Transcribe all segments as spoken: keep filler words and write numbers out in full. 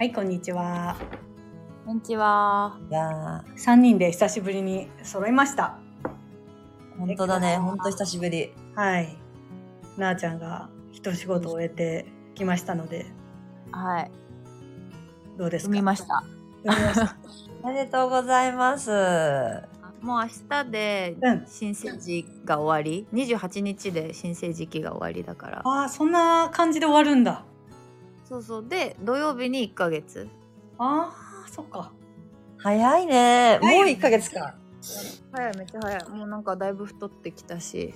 はい、こんにちは。 こんにちは。 いやさんにんで久しぶりに揃いました。 ー、本当だね。本当久しぶり。 はい。なあちゃんが一仕事を終えてきましたので、 はい。 どうですか？ 産みました。 産みました。 おめでとうございます。 もう明日でうん新生児が終わり、にじゅうはちにちで新生児期が終わりだから。 ああ、そんな感じで終わるんだ。 そうそうで土曜日にいっかげつ。 ああ、そっか。 早いね。 早いもういっかげつか。 早い、めっちゃ早い。もうなんかだいぶ太ってきたし。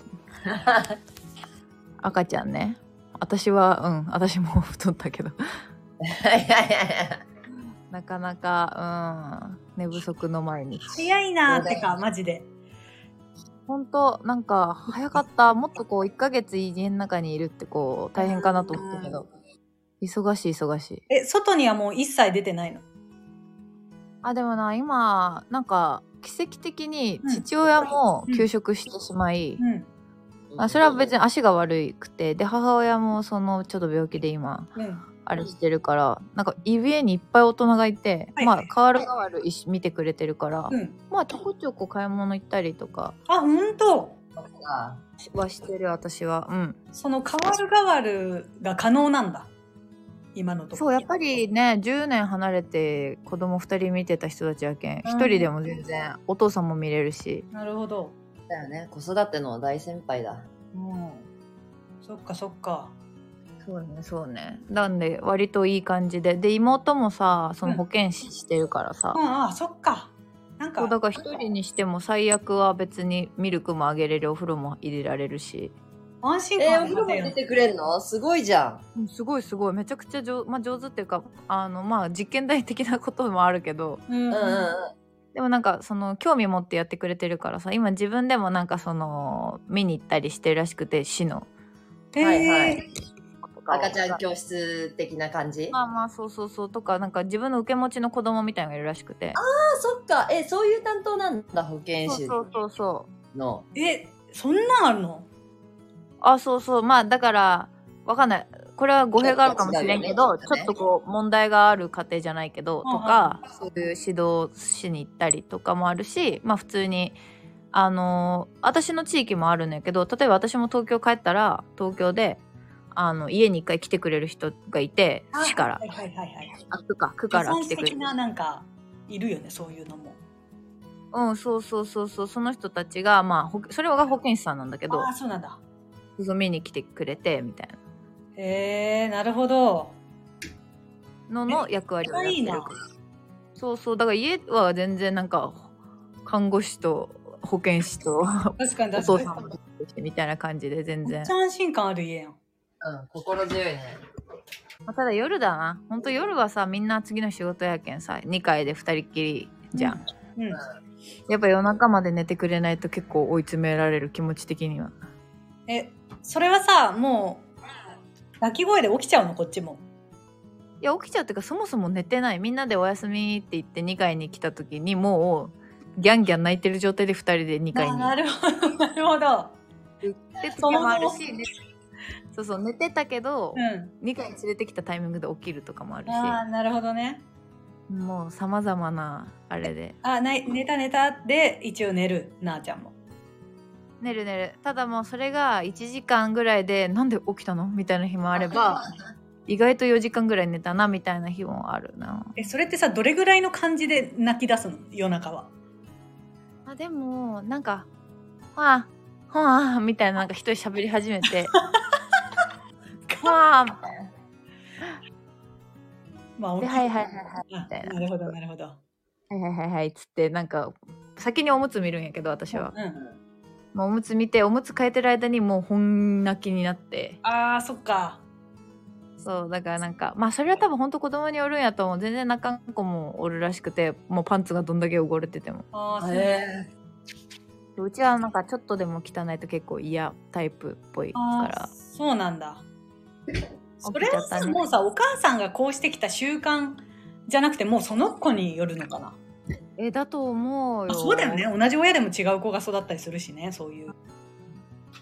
赤ちゃんね。私はうん私も太ったけど。 いやいやいや。 なかなかうん寝不足の毎日。 早いなーってか、マジで。 本当なんか早かった。もっとこういっかげつ家の中にいるってこう大変かなと思ったけど、忙しい忙しい。 え、外にはもう一切出てないの？ あでもな今なんか奇跡的に父親も休職してしまい、 うんあそれは別に足が悪くて、で母親もそのちょっと病気で今うんあれしてるから、なんか家にいっぱい大人がいて、 はいまあ代わる代わる一緒見てくれてるから、 うん。 まあちょこちょこ買い物行ったりとかあ、ほんと？ はしてる私は。うん。 その変わる変わるが可能なんだ。今のところ。 そうやっぱりねじゅうねん離れて子供ふたり見てた人たちやけん、 うんひとりでも全然お父さんも見れるし。 なるほど。 だよね。子育ての大先輩だ。 うん。そっかそっか。 そうねそうね。なんで割といい感じで、で妹もさその保健師してるからさ、 うん、ああ、そっか。なんかそうだから一人にしても最悪は別にミルクもあげれる、お風呂も入れられるし。 安心えー、 感あお風呂もりますよね。 出てくれんの？すごいじゃん。 うんすごいすごいめちゃくちゃ上,、まあ、上手っていうかあのまあ実験台的なこともあるけど、 うんうんうんうん。 でもなんかその興味持ってやってくれてるからさ、今自分でもなんかその見に行ったりしてるらしくて、市のへーはいはいとかを赤ちゃん教室的な感じ？ まあまあそうそうそうとか、なんか自分の受け持ちの子供みたいなのがいるらしくて、 あ、そっか。え、そういう担当なんだ、保健師そうそうそうの。 え、そんなんあるの？ あそうそうまあだからわかんない、これは語弊があるかもしれんけど、 違うよねちょっとこう問題がある家庭じゃないけど、 うんうんとかそういう指導しに行ったりとかもあるし、まあ普通にあのー私の地域もあるんだけど、例えば私も東京帰ったら東京であの家に一回来てくれる人がいて、 あ市からはいはいはいはい。 あ区か区から来てくれる。 的ななんかいるよね、そういうのも。 うんそうそうそうそう、その人たちがまあほそれが保健師さんなんだけど、 ああ、そうなんだ。 そう見に来てくれてみたいなへえ、なるほど。 のの役割をやってるいいな。 から。そうそうだから家は全然なんか看護師と保健師と確かにお確かに。 父さんも出てきてみたいな感じで全然めっちゃ安心感ある家やん。 うん、心強いね。 まあただ夜だな、ほんと夜はさみんな次の仕事やけんさにかいでふたりっきりじゃん、 うん。うん。 やっぱ夜中まで寝てくれないと結構追い詰められる、気持ち的には。 え、それはさ、もう泣き声で起きちゃうの、こっちも。 いや起きちゃうっていうか、そもそも寝てない。みんなでおやすみって言ってにかいに来た時にもうギャンギャン泣いてる状態でふたりでにかいになるほど、なるほど。 行って時もあるし、ね、そうそう寝てたけど、 うん。 にかい連れてきたタイミングで起きるとかもあるし、 ああ、なるほどね。 もう様々なあれであ、な寝た寝たで一応寝る、なあちゃんも。 寝る寝る。ただもうそれがいちじかんぐらいでなんで起きたのみたいな日もあれば意外とよじかんぐらい寝たなみたいな日もあるな。 え、それってさ、どれぐらいの感じで泣き出すの、夜中は？ あでもなんかはあはあみたいな、なんか一人喋り始めてはあみたいなまあ、 ではいはいはいはいあみたいな、 なるほど、なるほど。 はいはいはいはいっつってなんか先におむつ見るんやけど、私は、 うん。 もうおむつ見ておむつ変えてる間にもう本泣きになって、 ああ、そっか。 そうだからなんかまあそれは多分ほんと子供によるんやと思う。全然泣かん子もおるらしくて、もうパンツがどんだけ汚れてても。 ああ、そう。 へうちはなんかちょっとでも汚いと結構嫌タイプっぽいかあら。 ーそうなんだ。それはさ、 起きちゃったね。 もうさ、お母さんがこうしてきた習慣じゃなくて、もうその子によるのかな。 えだと思うよ。 あ、そうだよね。同じ親でも違う子が育ったりするしね、そういう。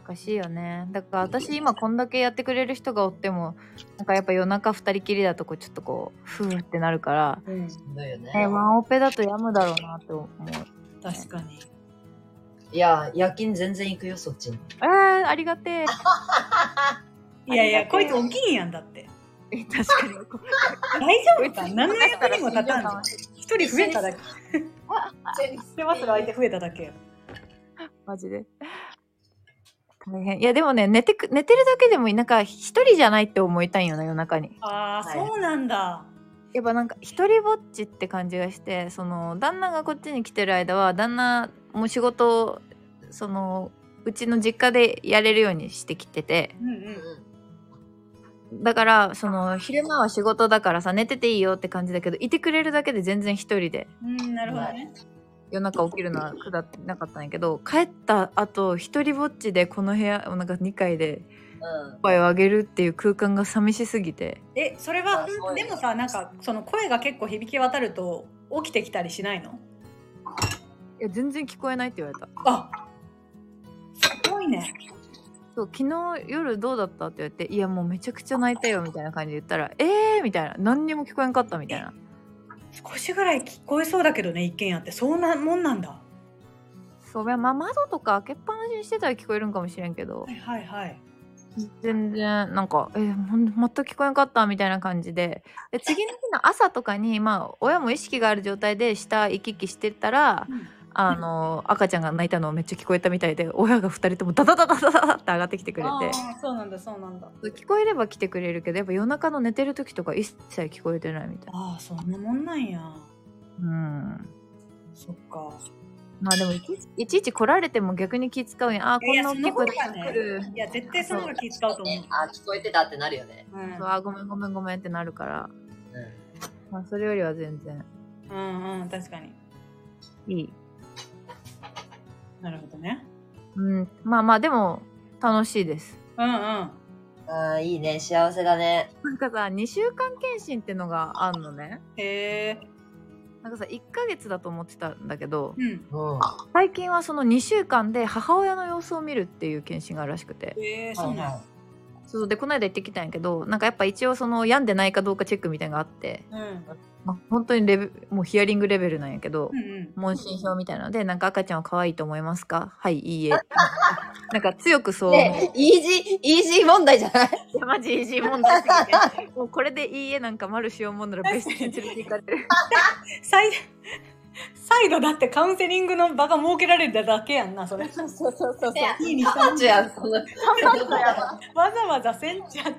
難しいよね。だから私今こんだけやってくれる人がおってもなんかやっぱ夜中二人きりだとこうちょっとこうふーってなるから、 うん、 だよね。 えワンオペだと病むだろうなって思う。 確かに。 いや、夜勤全然行くよ、そっちに。 えー、ありがてえ。 いやいや、こいつ大きいんやんだって。 え確かに。 大丈夫か？何の役にも立たんじゃん。一人増えただけ。してますが相手増えただけ。 マジで。大変。いやでもね、寝てく、寝てるだけでもなんか一人じゃないって思いたいんよな、夜中に。 ああ、 はいそうなんだ。 やっぱなんか一人ぼっちって感じがして、その旦那がこっちに来てる間は旦那も仕事をそのうちの実家でやれるようにしてきてて、 うんう。 うんん。 だからその昼間は仕事だからさ寝てていいよって感じだけど、いてくれるだけで全然一人でうん、なるほどね。 夜中起きるのは苦だってなかったんやけど、帰った後一人ぼっちでこの部屋なんかにかいでうん。 声を上げるっていう空間が寂しすぎて。 え、それはあそうでもさ、なんかその声が結構響き渡ると起きてきたりしないの？ いや全然聞こえないって言われた。 あ、すごいね。 そう昨日夜どうだったって言われて、いやもうめちゃくちゃ泣いたよみたいな感じで言ったら、えーみたいな、何にも聞こえんかったみたいな。 少しぐらい聞こえそうだけどね、一軒家ってそんなもんなんだ。 そう、まあ、窓とか開けっぱなしにしてたら聞こえるんかもしれんけどは、いはいはい。 全然なんかえー、ほん全く聞こえんかったみたいな感じで、で次の日の朝とかにまあ親も意識がある状態で下行き来してたら、 うんあの赤ちゃんが泣いたのをめっちゃ聞こえたみたいで、親がふたりともダダダダダダって上がってきてくれて、 ああ、そうなんだそうなんだ。 聞こえれば来てくれるけど、やっぱ夜中の寝てる時とか一切聞こえてないみたいな。 ああ、そんなもんなんや。 うん。 そっか。 まあでもいちいちいちいち来られても逆に気使うやん。あーこんな大きい声でいやその方がね来る。 いや、絶対その方が気使うと思う。 あ、聞こえてたってなるよね。 うんそうあーごめんごめんごめんってなるから、 うん。 まあそれよりは全然うんうん、確かに。 いい。 なるほどね。 うん。まあまあでも楽しいです。 うんうん。 ああ、いいね。幸せだね。 なんかさ、にしゅうかん検診ってのがあんのね。 へえ。 なんかさ、いっかげつだと思ってたんだけど、 うん。 うん。 最近はそのにしゅうかんで母親の様子を見るっていう検診があるらしくて。 へえ、そうなんや。 そうで、この間行ってきたんやけど、なんかやっぱ一応その病んでないかどうかチェックみたいなのがあって、 うん。 まあ、本当にレベもうヒアリングレベルなんやけど、 うんうん。 問診票みたいなので、なんか赤ちゃんは可愛いと思いますか？はい、いいえ。なんか強くそう思う。 ね、イージー、イージー問題じゃない？ いや、マジイージー問題すぎて。もうこれでいいえなんか丸しようもんならベストに連れて行かれる。 再再度だってカウンセリングの場が設けられただけやんな、それ。 そうそうそうそう。 いいに彼女やん、その。 わざわざせんちゃん。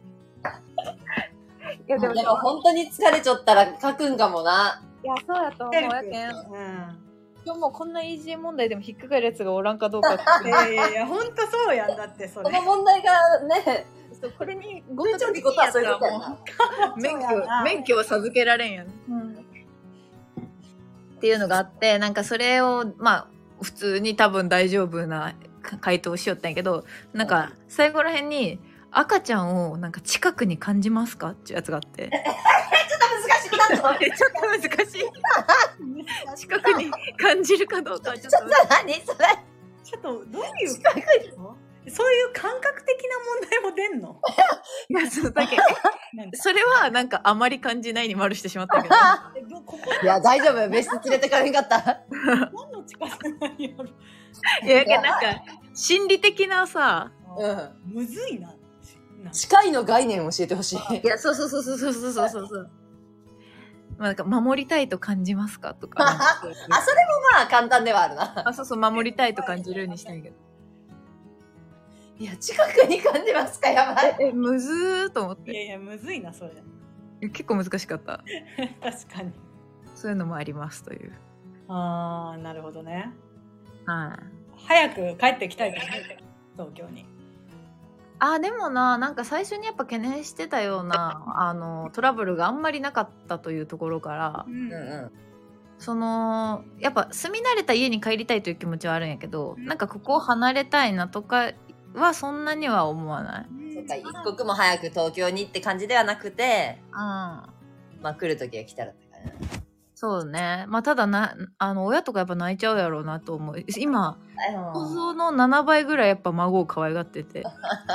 いやでも、 でも本当に疲れちゃったら書くんかもな。 いや、そうやと思うやけん。 うん。 今日もこんなイージー問題でも引っかかるやつがおらんかどうかっていやいやいや、ほんとそうやんだって、それ。 この問題がね、 そうこれにご以上にことはそういうことやな。 もう免そうやな許免許を授けられんやん。 うん。 っていうのがあって、なんかそれをまあ普通に多分大丈夫な回答をしよったんやけど、なんか最後らへんに赤ちゃんをなんか近くに感じますかっていうやつがあって。 ちょっと難しくなった。 ちょっと難しい。近くに感じるかどうかはちょっちょっと何それ？ ちょっと、どういう、 近くに。 そういう感覚的な問題も出んの？ と。いや、そうだけど、 なんかそれはなんかあまり感じないに丸してしまったけど。 えどここいや、大丈夫。別室連れてかれんかった。 何の力なんやろ？ いや、なんか心理的なさ、 うん。 むずいな。な近いの概念を教えてほしい。 いや、そうそうそうそうそうそうそうそう。まあ、なんか守りたいと感じますかとか。 あ、それもまあ簡単ではあるな。 あ、そうそう、守りたいと感じるにしたいけど。 いや、近くに感じますか？やばい。 え、むずーと思って。 いやいや、むずいな、それ。 結構難しかった。 確かに。 そういうのもありますという。 あー、なるほどね。 はい。 早く帰ってきたいからね、東京に。 あ、でもな、なんか最初にやっぱ懸念してたような、あの、トラブルがあんまりなかったというところからう、 うんうその、やっぱ住み慣れた家に帰りたいという気持ちはあるんやけど、なんかここを離れたいなとかはそんなには思わない。 ん。そっか、一刻も早く東京にって感じではなくて、 うん。 まあ来るときは来たらって感じ。 そうね。まあただな、あの親とかやっぱ泣いちゃうやろうなと思う。今、想像のななばいぐらいやっぱ孫を可愛がってて。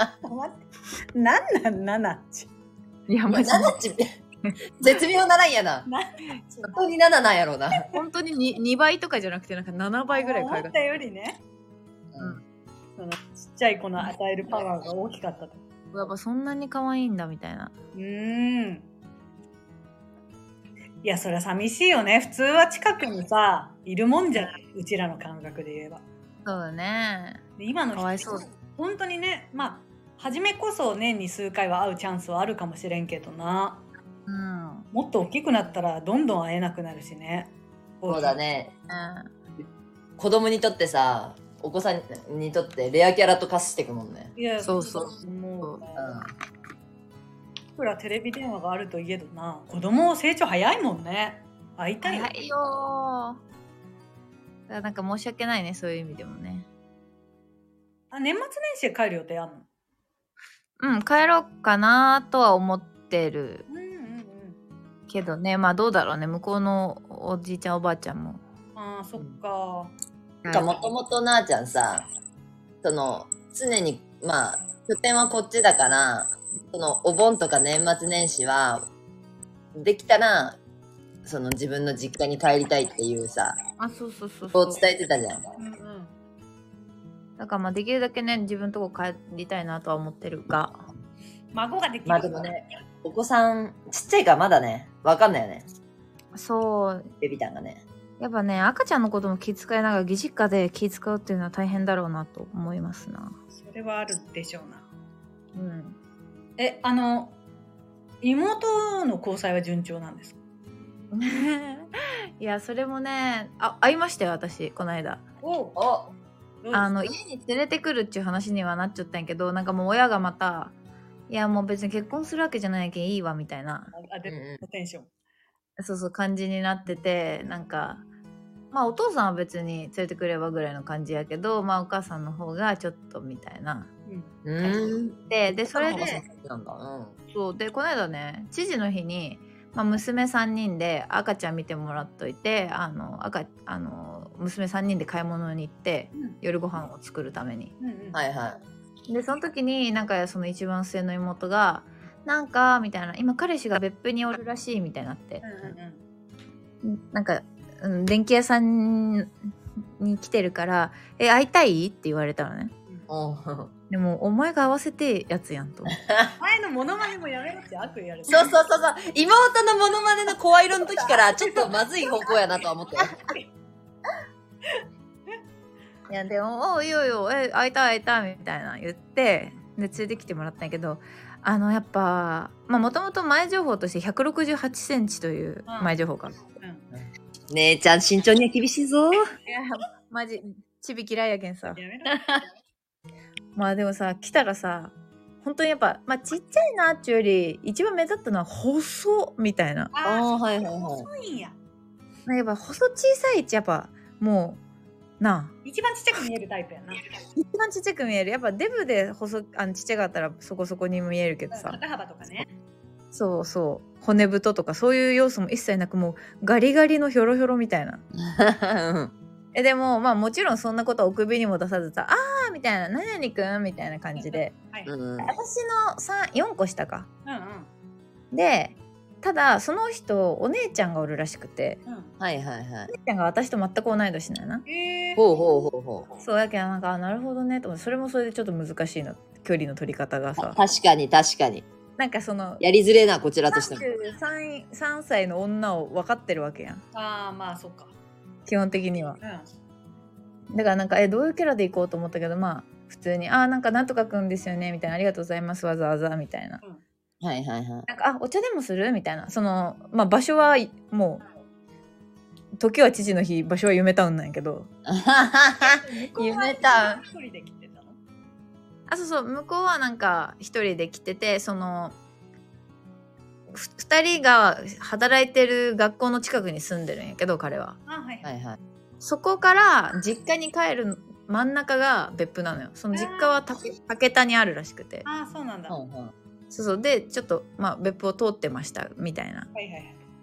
なんなんななっち。 いや、マジななっち、絶妙なラインやな。 な本当になななんやろうな。 本当に 2, にばいとかじゃなくてなんかななばいぐらい可愛がって思ったよりね、 うんそのちっちゃい子の与えるパワーが大きかったと。 やっぱそんなに可愛いんだみたいな。 うーん。いや、そりゃ寂しいよね。普通は近くにさ、いるもんじゃない。うちらの感覚で言えば。 そうだね。 で今の人かわいそう。 本当にね、まあ、初めこそ年に数回は会うチャンスはあるかもしれんけどな。 うん。 もっと大きくなったらどんどん会えなくなるしね。 そうだね。 うん、 子供にとってさ、お子さんにとってレアキャラと化していくもんね。 いや、 そうそうもう、 うん。 いくらテレビ電話があるといえどな、子供成長早いもんね。会いたいよ。 早いよー。だからなんか申し訳ないね、そういう意味でもね。 あ、年末年始で帰る予定あんの？ うん、帰ろうかなとは思ってるうんうんうん。 けどね、まあどうだろうね、向こうのおじいちゃんおばあちゃんも。 ああ、そっか。 なんかもともとなあちゃんさ、その、常に、まあ、拠点はこっちだから、その、お盆とか年末年始は、できたら、その自分の実家に帰りたいっていうさ、 あ、そうそうそうこそうう。 伝えてたじゃん。 うんうん。 だからまあできるだけね、自分のとこ帰りたいなとは思ってるが。 孫ができる。 まあでもね、お子さん、ちっちゃいからまだね、わかんないよね。 そう。 ベビタンがね。 やっぱね、赤ちゃんのことも気遣いながら、義実家で気遣うっていうのは大変だろうなと思いますな。 それはあるでしょうな。 うん。 え、あの、妹の交際は順調なんですか？ いや、それもね、あ、会いましたよ、私、この間。 おおあの、家に連れてくるっていう話にはなっちゃったんやけど、なんかもう親がまた、いや、もう別に結婚するわけじゃないけんいいわ、みたいな、 あ、で、 うんうんテンション。 そうそう、感じになってて、なんか、まあお父さんは別に連れてくればぐらいの感じやけど、まあお母さんの方がちょっとみたいな。 うん。 うーん。 で、で、それで、 なんだ。うん。 そう、で、この間ね、知事の日に、まあ、娘さんにんで赤ちゃん見てもらっといて、あの、赤、あの、娘さんにんで買い物に行って、 うん夜ご飯を作るために。 うんうん。 はいはで、その時になんかその一番末の妹が、なんか、みたいな、今彼氏が別府におるらしいみたいになって、 うんうんなんか、うん電気屋さんに来てるから、え、会いたいって言われたのね。 い。うんでも、お前が合わせてやつやんと思って。 前のモノマネもやめろって悪意やる。 そうそうそうそう。妹のモノマネの声色の時から、ちょっとまずい方向やなとは思って。 いや、でも、おいよいよ、え、会いたい会いたいみたいな言って、で、連れてきてもらったんやけど、あの、やっぱ、まあ、もともと前情報としてひゃくろくじゅうはちセンチという前情報が。 うん。 姉ちゃん身長には厳しいぞ。 いや、マジ、ちび嫌いやけんさ。 やめろ。 まあでもさ、来たらさ、本当にやっぱ、まあちっちゃいなっていうより、一番目立ったのは細みたいな。 あああ、はいはいはい。 細いんや。 やっぱ細小さいっちゃやっぱ、もう、なあ。 一番ちっちゃく見えるタイプやな。 一番ちっちゃく見える。やっぱデブで細あのちっちゃかったらそこそこに見えるけどさ。 肩幅とかね。 そうそう。骨太とかそういう要素も一切なく、もうガリガリのヒョロヒョロみたいな。え、でも、まあもちろんそんなことはお首にも出さずさ、あーみたいな、何々くんみたいな感じで。 はい。 ううんん。 私のさん、よんこ下か。 うん。 で、ただその人、お姉ちゃんがおるらしくて、 うん。 はいはいはい。 お姉ちゃんが私と全く同い年なんやな。 えー。 ほうほうほうほう。 そうやけどなんか、あなるほどねと思って、それもそれでちょっと難しいの。距離の取り方がさ。 確かに確かに。 なんかその、 やりづれえな、こちらとしても。 さんじゅうさんさいの女を分かってるわけやん。 ああ、まあ、そっか。 基本的には。 うん。 だからなんか、え、どういうキャラでいこうと思ったけど、まあ、普通に、あーなんかなんとかくんですよね、みたいな、ありがとうございます、わざわざ、みたいな。 はいはいはい。 なんか、あ、お茶でもするみたいな。その、まあ、場所は、もう、時は父の日、場所は夢タウンなんやけど。夢タウン。 一人で来てたの？ あ、そうそう、向こうはなんか、一人で来てて、その、ふ二人が働いてる学校の近くに住んでるんやけど、彼は。 あ、はいは。 はいいはい。 そこから実家に帰る真ん中が別府なのよ。その実家は竹竹田にあるらしくて。 ああ、そうなんだ。はうんうん。 そうそう。で、ちょっと、まあ、別府を通ってました、みたいな。 いはいはい。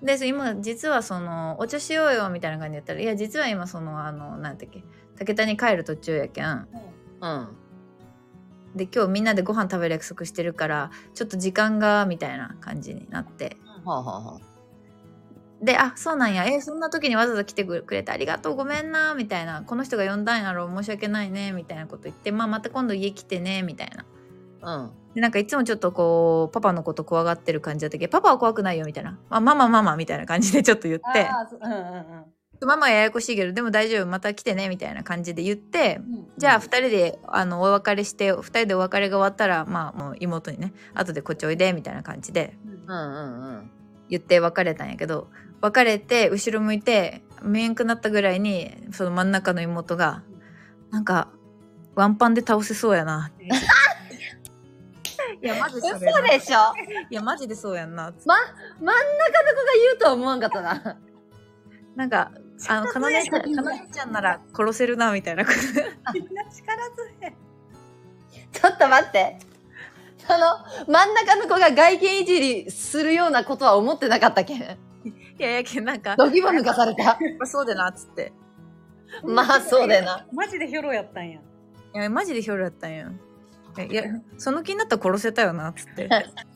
で今実はそのお茶しようよみたいな感じで言ったら、いや実は今そのあのなんだっけ武田に帰る途中やけん、 うん。 で今日みんなでご飯食べる約束してるからちょっと時間がみたいな感じになって、 はあ、はあはあ、 であそうなんや、えそんな時にわざわざ来てくれてありがとうごめんなみたいな、この人が呼んだんやろ申し訳ないねみたいなこと言って、まあまた今度家来てねみたいな。 うん。 でなんかいつもちょっとこうパパのこと怖がってる感じだったけど、パパは怖くないよみたいな、まあ、ママママみたいな感じでちょっと言って、 あーうんうんうん、 ママややこしいけどでも大丈夫また来てねみたいな感じで言って、 うん、 じゃあふたりであのお別れしてふたりでお別れが終わったらまあもう妹にね後でこっちおいでみたいな感じでうんうんうん言って別れたんやけど、別れて後ろ向いて見えんくなったぐらいにその真ん中の妹がなんかワンパンで倒せそうやなっていやマジでそれ嘘でしょ。 いやマジでそうやんな、 ま、真ん中の子が言うとは思わんかったな。 なんかあのかなねちゃんかなねちゃんなら殺せるなみたいなみんな力強い。 ちょっと待って。その、真ん中の子が外見いじりするようなことは思ってなかったけん。 いやいやけんなんかどぎも抜かされた。 そうでなっつって、 まあそうだよな。 マジでヒョロやったんや。 いやマジでヒョロやったんや。いやその気になったら殺せたよなっつって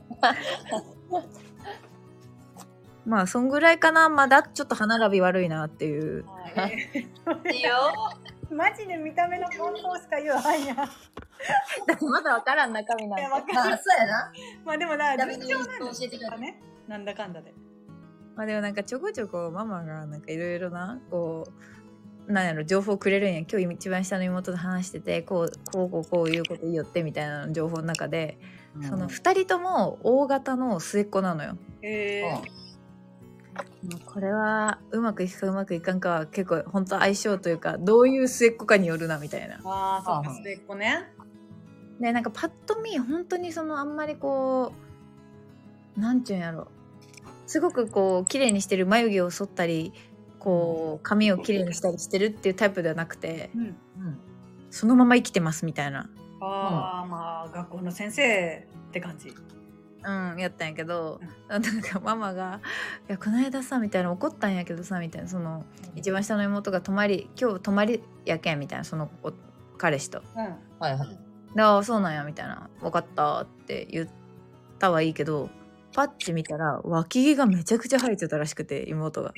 まあそんぐらいかな。まだちょっと歯並び悪いなっていう。 いいよ。 マジで見た目の感想しか言わないんや。 まだわからん中身なんて。 いやわかる。 まあそうやな。 まあでもな、 ダメに順調なん教えてくれたね。なんだかんだで。 まあでもなんかちょこちょこママがなんかいろいろなこうなんやろ情報くれるんや。今日一番下の妹と話しててこうこうこうこういうこといいよってみたいな情報の中で、うん、そのふたりとも大型の末っ子なのよ。 へえ。 これはうまくいくかうまくいかんかは結構本当相性というかどういう末っ子かによるなみたいな。 ああそうか末っ子ね。 でなんかパッと見本当にそのあんまりこうなんちゅうんやろすごくこう綺麗にしてる眉毛を剃ったりこう髪を綺麗にしたりしてるっていうタイプではなくて、うんうん、そのまま生きてますみたいな。 ああ、うん、まあ学校の先生って感じ。 うんやったんやけど、うん、なんかママが「いやこの間さ」みたいな怒ったんやけどさみたいな、その、うん、一番下の妹が泊まり今日泊まりやけんみたいな、その彼氏と。うん、はいはい。でああそうなんやみたいな、分かったって言ったはいいけどパッチ見たら脇毛がめちゃくちゃ生えてたらしくて妹が。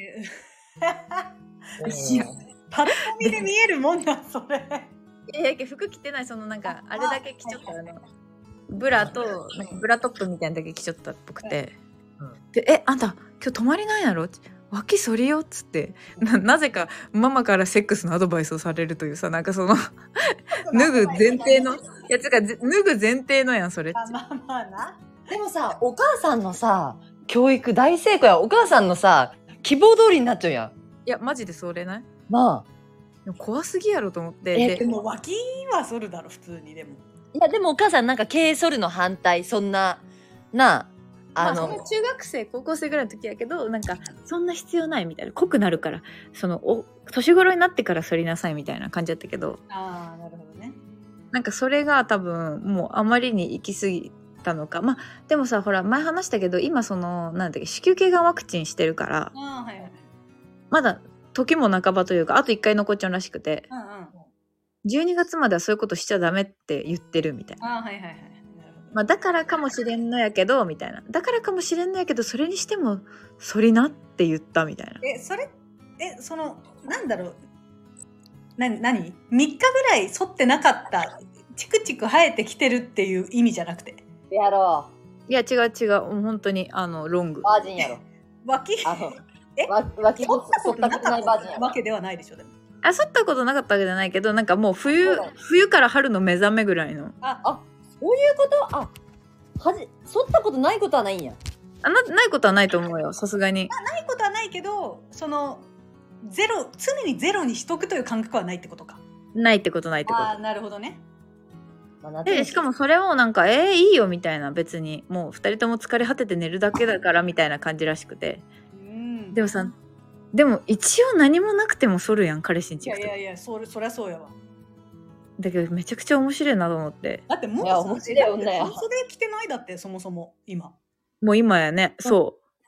いやパッと見で見えるもんなそれ。 いやいや服着てない、そのなんかあれだけ着ちゃったよね。ブラとなんかブラトップみたいなだけ着ちゃったっぽくて、うん、でえあんた今日泊まりなんやろ脇剃りよっつってな, なぜかママからセックスのアドバイスをされるというさ、なんかその脱ぐ前提のやつが脱ぐ前提のやんそれって。 まあまあな。 でもさお母さんのさ教育大成功や。お母さんのさ希望通りになっちゃうやん。 いやマジでそれないなあ。 でも怖すぎやろと思って。 えでも脇は剃るだろ普通に。でもいやでもお母さんなんか毛剃るの反対。そんななああの、まあ、中学生高校生ぐらいの時やけどなんかそんな必要ないみたいな、濃くなるからそのお年頃になってから剃りなさいみたいな感じだったけど、 ああなるほどね。 なんかそれが多分もうあまりに行き過ぎたのか。まあでもさほら前話したけど今そのなんだっけ子宮頸がんワクチンしてるから、あ、はいはい、まだ時も半ばというかあといっかい残っちゃうらしくて、うんうん、じゅうにがつまではそういうことしちゃダメって言ってるみたいな。あ、はいはいはい。まあ、だからかもしれんのやけどみたいな、だからかもしれんのやけどそれにしてもそりなって言ったみたいな。 えそれえそのなんだろうな何みっかぐらい剃ってなかったチクチク生えてきてるっていう意味じゃなくてやろう。いや違う違う本当にあのロングバージンやろ。 脇え脇剃ったことなかったわけではないでしょ。でもあ剃ったことなかったわけじゃないけどなんかもう冬冬から春の目覚めぐらいの。 ああそういうこと。あはじ剃ったことないことはないんや。 あ な, ないことはないと思うよさすがに。 な, ないことはないけどそのゼロ常にゼロにしとくという感覚はないってことか。 ないってことないってこと。 あなるほどね。 でしかもそれをなんかえー、いいよみたいな、別にもうふたりとも疲れ果てて寝るだけだからみたいな感じらしくて、うん、でもさでも一応何もなくても剃るやん彼氏にち行くと。 いやいやいや そ, そりゃそうやわ。 だけどめちゃくちゃ面白いなと思って。 だってもういや面白い女や。 半袖着てないだってそもそも今。 もう今やね、そう。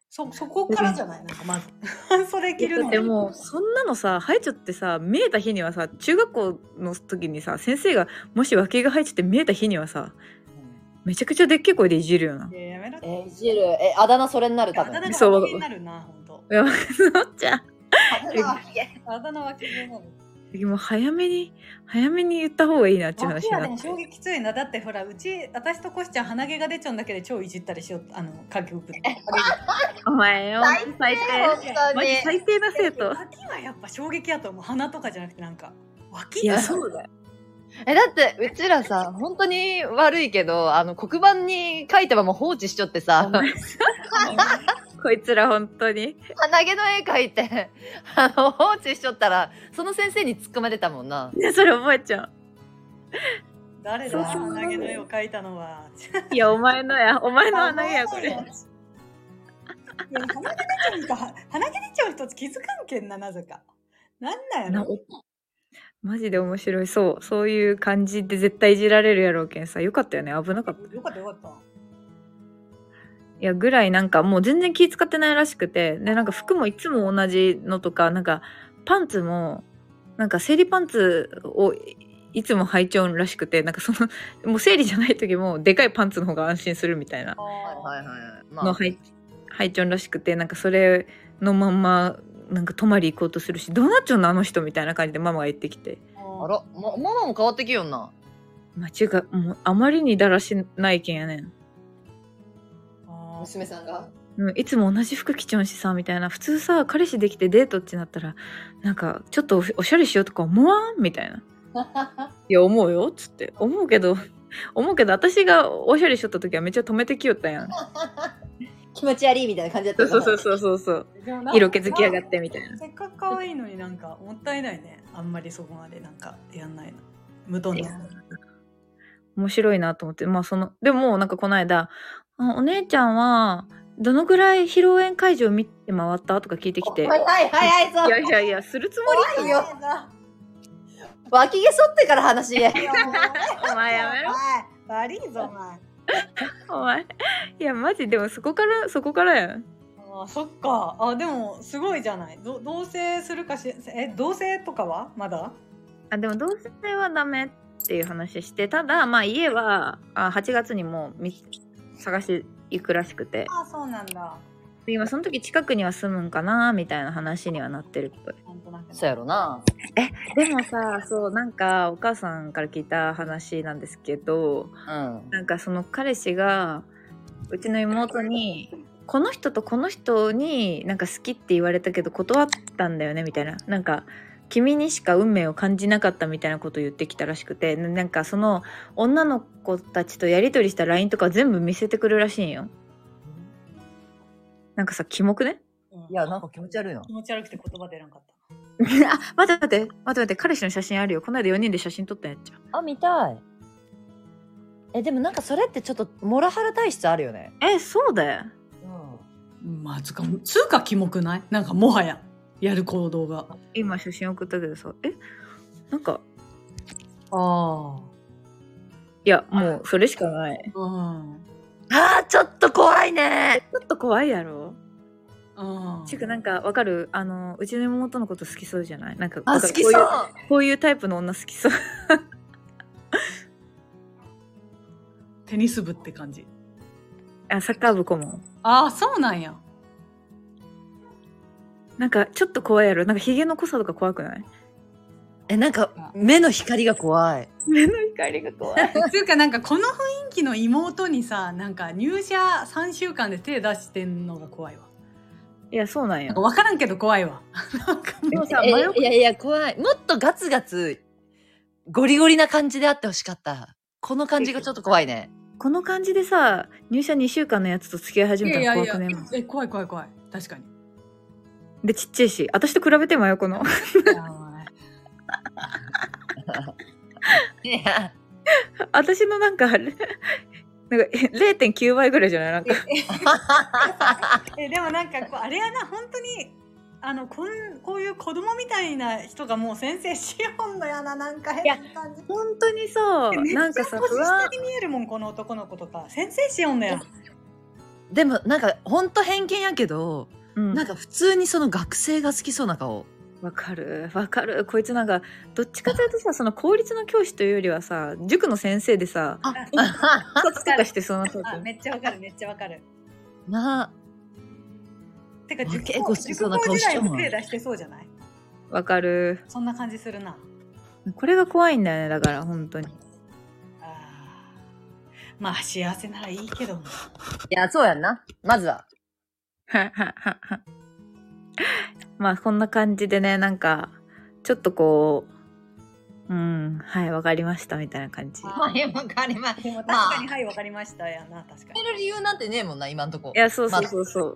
そそこからじゃないなんかまずそれ着るだってのにもうそんなのさ生えちゃってさ見えた日にはさ中学校の時にさ先生がもし脇が生えちゃって見えた日にはさめちゃくちゃでっけえ声でいじるよな。 いややめろって。 えいじるえあだ名それになる多あだ名分がそう脇毛になるなほんと。 いやそうちゃんあだ名脇毛になる。 もう早めに早めに言った方がいいなっていう話脇はになって。 でも衝撃きついな。だってほらうち私とコシちゃん鼻毛が出ちゃうんだけで超いじったりしようあの書き送って。 お前よ最低本当にマジ最低な生徒。 脇はやっぱ衝撃やと思う。鼻とかじゃなくてなんか脇いやそうだよ。 えだってうちらさ本当に悪いけどあの黒板に書いたまま放置しちゃってさこいつら本当に鼻毛の絵描いてあの放置しちゃったらその先生に突っ込まれたもんな。 ねそれ覚えちゃう。 誰だ鼻毛の絵を描いたのは。 いやお前のやお前の鼻毛やこれ。 いや鼻毛出ちゃう人は鼻毛出ちゃう人気づかんけんななぜか。なんなんやなろ。 マジで面白い。そうそういう感じで絶対いじられるやろうけんさよかったよね。危なかった。 よかったよかった。 いやぐらいなんかもう全然気使ってないらしくてでなんか服もいつも同じのとかなんかパンツもなんか生理パンツをいつも履いちゃうらしくてなんかそのもう生理じゃない時もでかいパンツの方が安心するみたいなはいはいはいまあの履い履いちゃうらしくてなんかそれのまんまなんか泊まり行こうとするしどうなっちゃうのあの人みたいな感じでママが言ってきてあらまママも変わってきよんな。 間違いもうあまりにだらしないけんやねん。 娘さんがうん、いつも同じ服着ちゃうしさみたいな普通さ彼氏できてデートってなったらなんかちょっとおおしゃれしようとか思わんみたいないや思うよっつって思うけど思うけど私がおしゃれしよった時はめっちゃ止めてきよったやん。 気持ち悪いみたいな感じだったそうそうそうそうそう色気づきやがってみたいな。 せっかく可愛いのになんかもったいないね。あんまりそこまでなんかやんないの。無頓な。 面白いなと思ってまあそのでもなんかこの間あお姉ちゃんはどのぐらい披露宴会場見て回ったとか聞いてきてはいはいはいはいそういやいやいやするつもりいいよ脇毛剃ってから話へお前やめろ悪いぞお前。 お前いやマジでもそこからそこからやん。 あそっか。あでもすごいじゃない。ど同棲するかしえ同棲とかはまだ？ あでも同棲はダメっていう話してただまあ家はあはちがつにもうみ探し行くらしくてあそうなんだ。 で今その時近くには住むんかなみたいな話にはなってるっぽい。 なんとなく。 そうやろな。 でもさそうなんかお母さんから聞いた話なんですけどうんなんかその彼氏がうちの妹にこの人とこの人になんか好きって言われたけど断ったんだよねみたいななんか君にしか運命を感じなかったみたいなことを言ってきたらしくてなんかその女の子たちとやり取りした ライン とか全部見せてくるらしいんよ。なんかさキモくねいやなんか気持ち悪いな。 気持ち悪くて言葉出なかった。 あ待って待って待って待って彼氏の写真あるよ。この間よにんで写真撮ったやつじゃん。 あ見たい。えでもなんかそれってちょっとモラハラ体質あるよね。 えそうだよ。 まあつかつうかキモくない？なんかもはややる行動が。 今写真送ったけどさえなんかああ。 いやもうそれしかない。 うん。 あーちょっと怖いね。 ちょっと怖いやろ。 うん。 ちくなんかわかるあのうちの妹のこと好きそうじゃないなんかあわかる好きそう。 こういうこういうタイプの女好きそうテニス部って感じ。 あサッカー部顧問ああそうなんや。 なんかちょっと怖いやろなんかヒゲの濃さとか怖くないえなんか目の光が怖い。 目の光が怖いつうかなんかこの雰囲気の妹にさなんか入社さんしゅうかんで手出してんのが怖いわ。 いやそうなんやなんか分からんけど怖いわ。なんかでもさえ真横いやいや怖い。もっとガツガツゴリゴリな感じであってほしかった。この感じがちょっと怖いね。 この感じでさ入社にしゅうかんのやつと付き合い始めたら怖くねいやいやえ怖い怖い怖い確かに。 でちっちゃいし私と比べて真横のいや私のなんかあれなんか れいてんきゅうばいぐらいじゃないなんかえでもなんかこうあれやな本当にあのこんこういう子供みたいな人がもう先生しよんのやななんか変な感じ。 本当にそうめっちゃなんかさ年不安下に見えるもんこの男の子とか先生しよんのや。 でもなんかほんと偏見やけど、 うんなんか普通にその学生が好きそうな顔。 わかるわかる。こいつなんかどっちかというとさ、その公立の教師というよりはさ、塾の先生でさ、 あ、 一つとかしてそうなタイプ。 あめっちゃわかるめっちゃわかる。 なてか塾結構校好きそうな塾校時顔しちゃうもん代も手出してそうじゃない？ わかる。 そんな感じするな。 これが怖いんだよね、だから本当に。 あーまあ幸せならいいけども。 いや、そうやんな。まずは。 ははははまあこんな感じでね、なんかちょっとこう、うんはいわかりましたみたいな感じ。 はい、わかります。 でもまあ確かに、はいわかりましたやな確かに。 決める理由なんてねえもんな、今んとこ。 いやそうそうそうそう。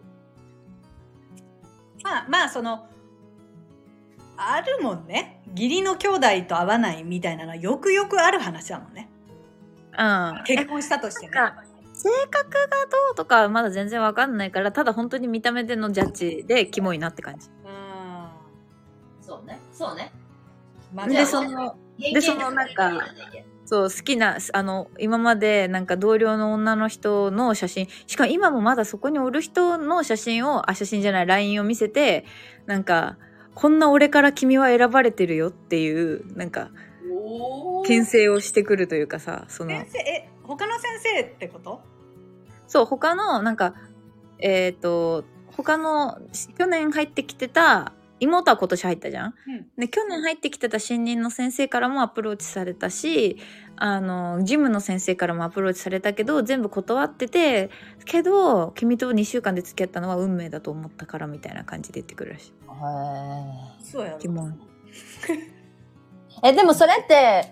まあまあそのあるもんね。義理の兄弟と会わないみたいなのはよくよくある話だもんね。 うん。 結婚したとしてね。 なんか性格がどうとかはまだ全然わかんないから、ただ本当に見た目でのジャッジでキモいなって感じ。 うん。 そうね。そうね。 まあでそのでそのなんかそう好きなあの今までなんか同僚の女の人の写真、しかも今もまだそこにおる人の写真をあ写真じゃない ライン を見せて、なんかこんな俺から君は選ばれてるよっていうなんか牽制をしてくるというかさ、その先生え他の先生ってこと？ そう他のなんかえっ、と他の去年入ってきてた妹は今年入ったじゃん、 うんで去年入ってきてた新任の先生からもアプローチされたし、あのジムの先生からもアプローチされたけど全部断ってて、けど君とにしゅうかんで付き合ったのは運命だと思ったからみたいな感じで言ってくるらしい。 へそうやろ。 キモい。 え。え、でもそれって、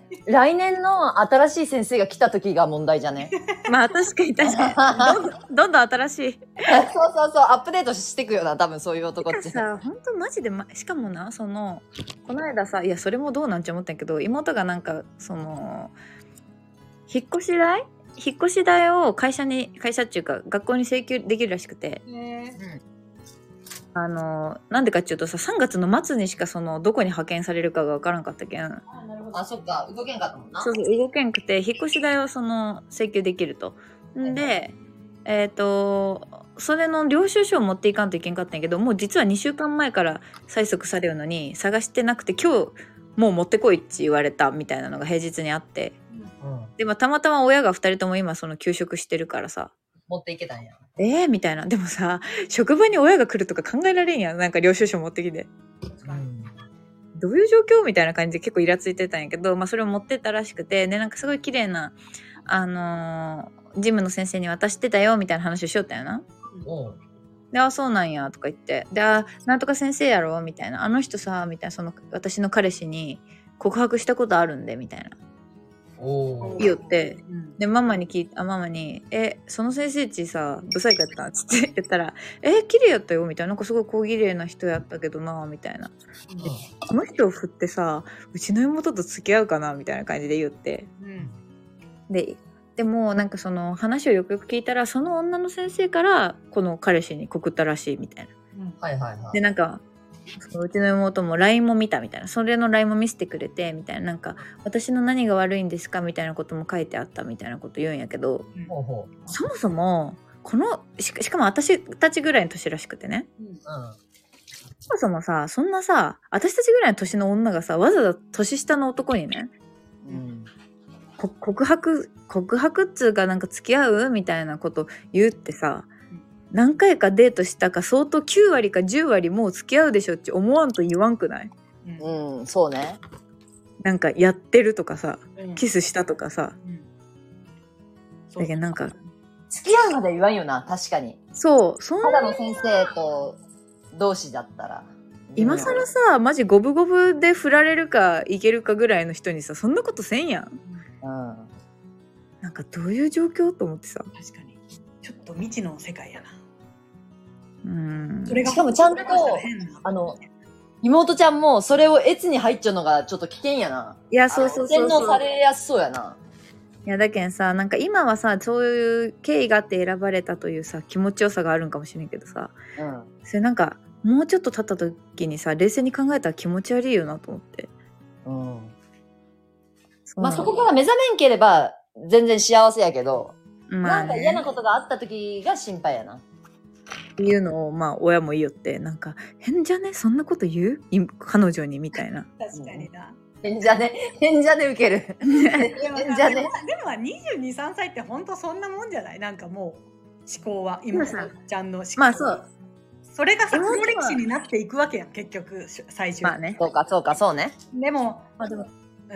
来年の新しい先生が来た時が問題じゃね？ まあ確かに確かにどんどんどんどん新しい。 そうそうそう、アップデートしていくよな、多分そういう男って。 さ本当マジで、ま、しかもなそのこの間さ、いやそれもどうなんちゃ思ったんやけど、妹がなんかその引っ越し代引っ越し代を会社に会社っていうか学校に請求できるらしくて、あのなんでかっていうとささんがつの末にしかそのどこに派遣されるかが分からんかったけん、 あ、そっか、動けんかったもんな。 そうそう動けんくて引っ越し代をその請求できると。んでえっ、とそれの領収書を持っていかんといけんかったんやけど、もう実はにしゅうかんまえから催促されるのに探してなくて、今日もう持ってこいって言われたみたいなのが平日にあって、 うん。 でもたまたま親がふたりとも今その休職してるからさ、 持っていけたんや。 えー、みたいな。でもさ職場に親が来るとか考えられんやん、なんか領収書持ってきてうん。 どういう状況みたいな感じで結構イラついてたんやけど、まあそれを持ってったらしくて、でなんかすごい綺麗なあのージムの先生に渡してたよみたいな話をしよったよな。 おう。 で、あ、そうなんやとか言って、で、あ、なんとか先生やろみたいな、あの人さみたいな、その私の彼氏に告白したことあるんでみたいなおう。 言いよって、 うんでママに聞いあママにえその先生っちさブサイクやったっつって言ったら、え綺麗やったよみたいな、なんかすごい小綺麗な人やったけどなみたいな、この人を振ってさうちの妹と付き合うかなみたいな感じで言って、 うんででもなんかその話をよくよく聞いたら、その女の先生からこの彼氏に告ったらしいみたいな。 うんはいはいはい。 でなんかそのうちの妹も ライン も見たみたいな、それの ライン も見せてくれてみたいな、なんか私の何が悪いんですかみたいなことも書いてあったみたいなこと言うんやけど、 ほうほそもそもこの し, しかも私たちぐらいの年らしくてね、 う。うん。 そもそもさそんなさ私たちぐらいの年の女がさわざわざ年下の男にねうん。 こ告白告白っつうかなんか付き合うみたいなこと言うってさ、何回かデートしたか相当きゅうわりかじゅうわりもう付き合うでしょって思わんと言わんくない？ うんうん、そうね。 なんかやってるとかさうんキスしたとかさ、 うんだけどなんか付き合うまで言わんよな、確かに。 そうそんただの先生と同士だったら。 今更さマジ五分五分で振られるかいけるかぐらいの人にさそんなことせんやん。 うん。 なんかどういう状況と思ってさ、 確かにちょっと未知の世界やな。 うんそれがしかもちゃんと変なあの妹ちゃんもそれを越に入っちゃうのがちょっと危険やな。 いやそうそうそう洗脳そう、 されやすそうやな。 いやだけんさなんか今はさそういう経緯があって選ばれたというさ気持ちよさがあるんかもしれんけどさ、 うん。 それなんかもうちょっと経った時にさ冷静に考えたら気持ち悪いよなと思って。 うん。 そうなのまあそこから目覚めんければ全然幸せやけど、 なんか嫌なことがあった時が心配やな。 っていうのをまあ親も言いよって、なんか変じゃねそんなこと言うい彼女にみたいな。 確かにな。 変じゃね変じゃね受ける。 でも変じゃね。 でもでもにじゅうに、さんさいって本当そんなもんじゃない？なんかもう思考は今ちゃんの思考。 まあそう。 それがさ黒歴史になっていくわけやん結局最終。 まあね。 そうかそうかそうね。 でも、 まあでも、 うん。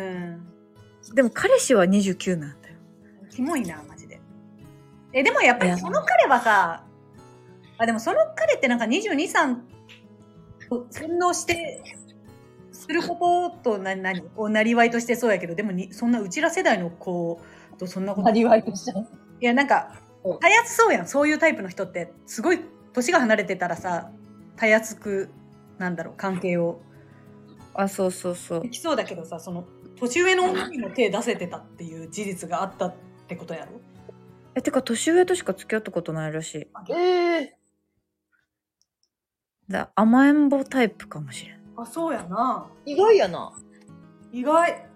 でも彼氏はにじゅうきゅうなんだよ。 キモいなマジで。えでもやっぱりその彼はさ、あでもその彼ってなんかにじゅうに、さん洗脳してすることと何何をなりわいとしてそうやけど、でもにそんなうちら世代の子とそんなこと。 なりわいとしちゃう。 いやなんかたやすそうやん、そういうタイプの人ってすごい年が離れてたらさたやすくなんだろう関係をあそうそうそうできそうだけどさ、その年上の女にも手出せてたっていう事実があったってことやろ。 えてか年上としか付き合ったことないらしい。 ええー。だ甘えん坊タイプかもしれん。 あそうやな。 意外やな。 意外。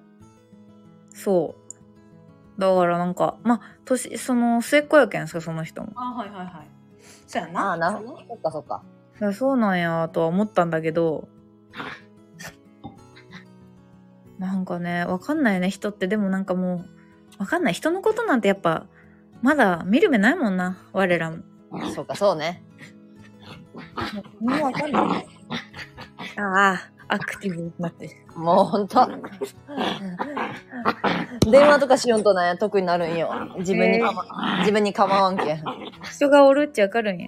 そうだからなんかまあ年その末っ子やけんさその人も。 あはいはいはい。そうやな。 あなるほどね。そっかそっか。 いやそうなんやとは思ったんだけど、なんかねわかんないね人って。でもなんかもうわかんない、人のことなんてやっぱまだ見る目ないもんな我らも。 そうかそうね。 もうわかんない。ああアクティブになってる。 もうほんと電話とかしよんとね得になるんよ。自分にかま、えー、自分に構わんけん。 人がおるっちゃわかるんや。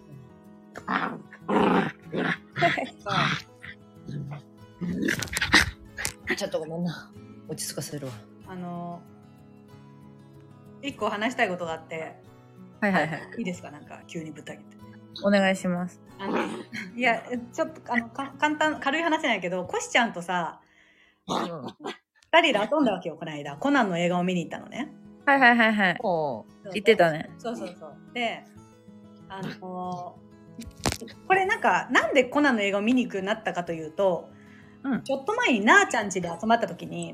ちょっとごめんな、落ち着かせるわ。 あの一個話したいことがあって。 はいはいはい。 いいですか、なんか急にぶった切って。 お願いします。 あのいやちょっとあのか簡単軽い話なんやけど、コシちゃんとさ、うん、ふたりで遊んだわけよこの間。コナンの映画を見に行ったのね。 はいはいはいはい。言ってたね。 そうそうそう。で、あのー、これなんかなんでコナンの映画を見に行くようになったかというと、うん、ちょっと前になーちゃん家で集まった時に、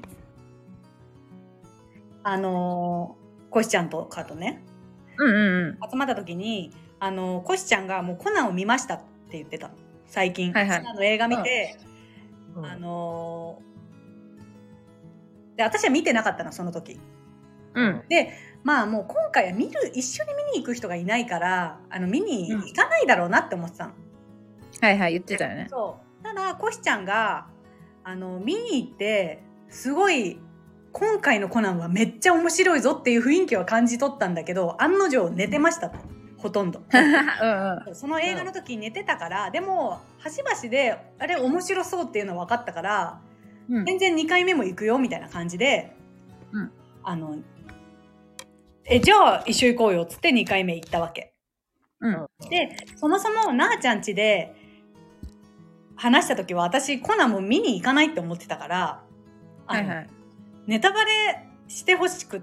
あのー、コシちゃんとかとね、 うんうんうん、 集まった時に、あのー、コシちゃんがもうコナンを見ましたって言ってたの最近。はいはい、コナンの映画見て、うん、あのー、で私は見てなかったのその時。うん、でまあもう今回は見る一緒に見に行く人がいないからあの見に行かないだろうなって思ってたの、うん、 はいはい言ってたよね。 そうただコシちゃんがあの見に行ってすごい今回のコナンはめっちゃ面白いぞっていう雰囲気は感じ取ったんだけど、案の定寝てましたと、ほとんどうん、うん、その映画の時寝てたから、うん、でも端々であれ面白そうっていうのは分かったから、うん、全然にかいめも行くよみたいな感じで、うん、あのえじゃあ一緒行こうよっつってにかいめ行ったわけ、うん、でそもそもなーちゃん家で話した時は私コナンも見に行かないって思ってたから、はいはい、ネタバレしてほしくって、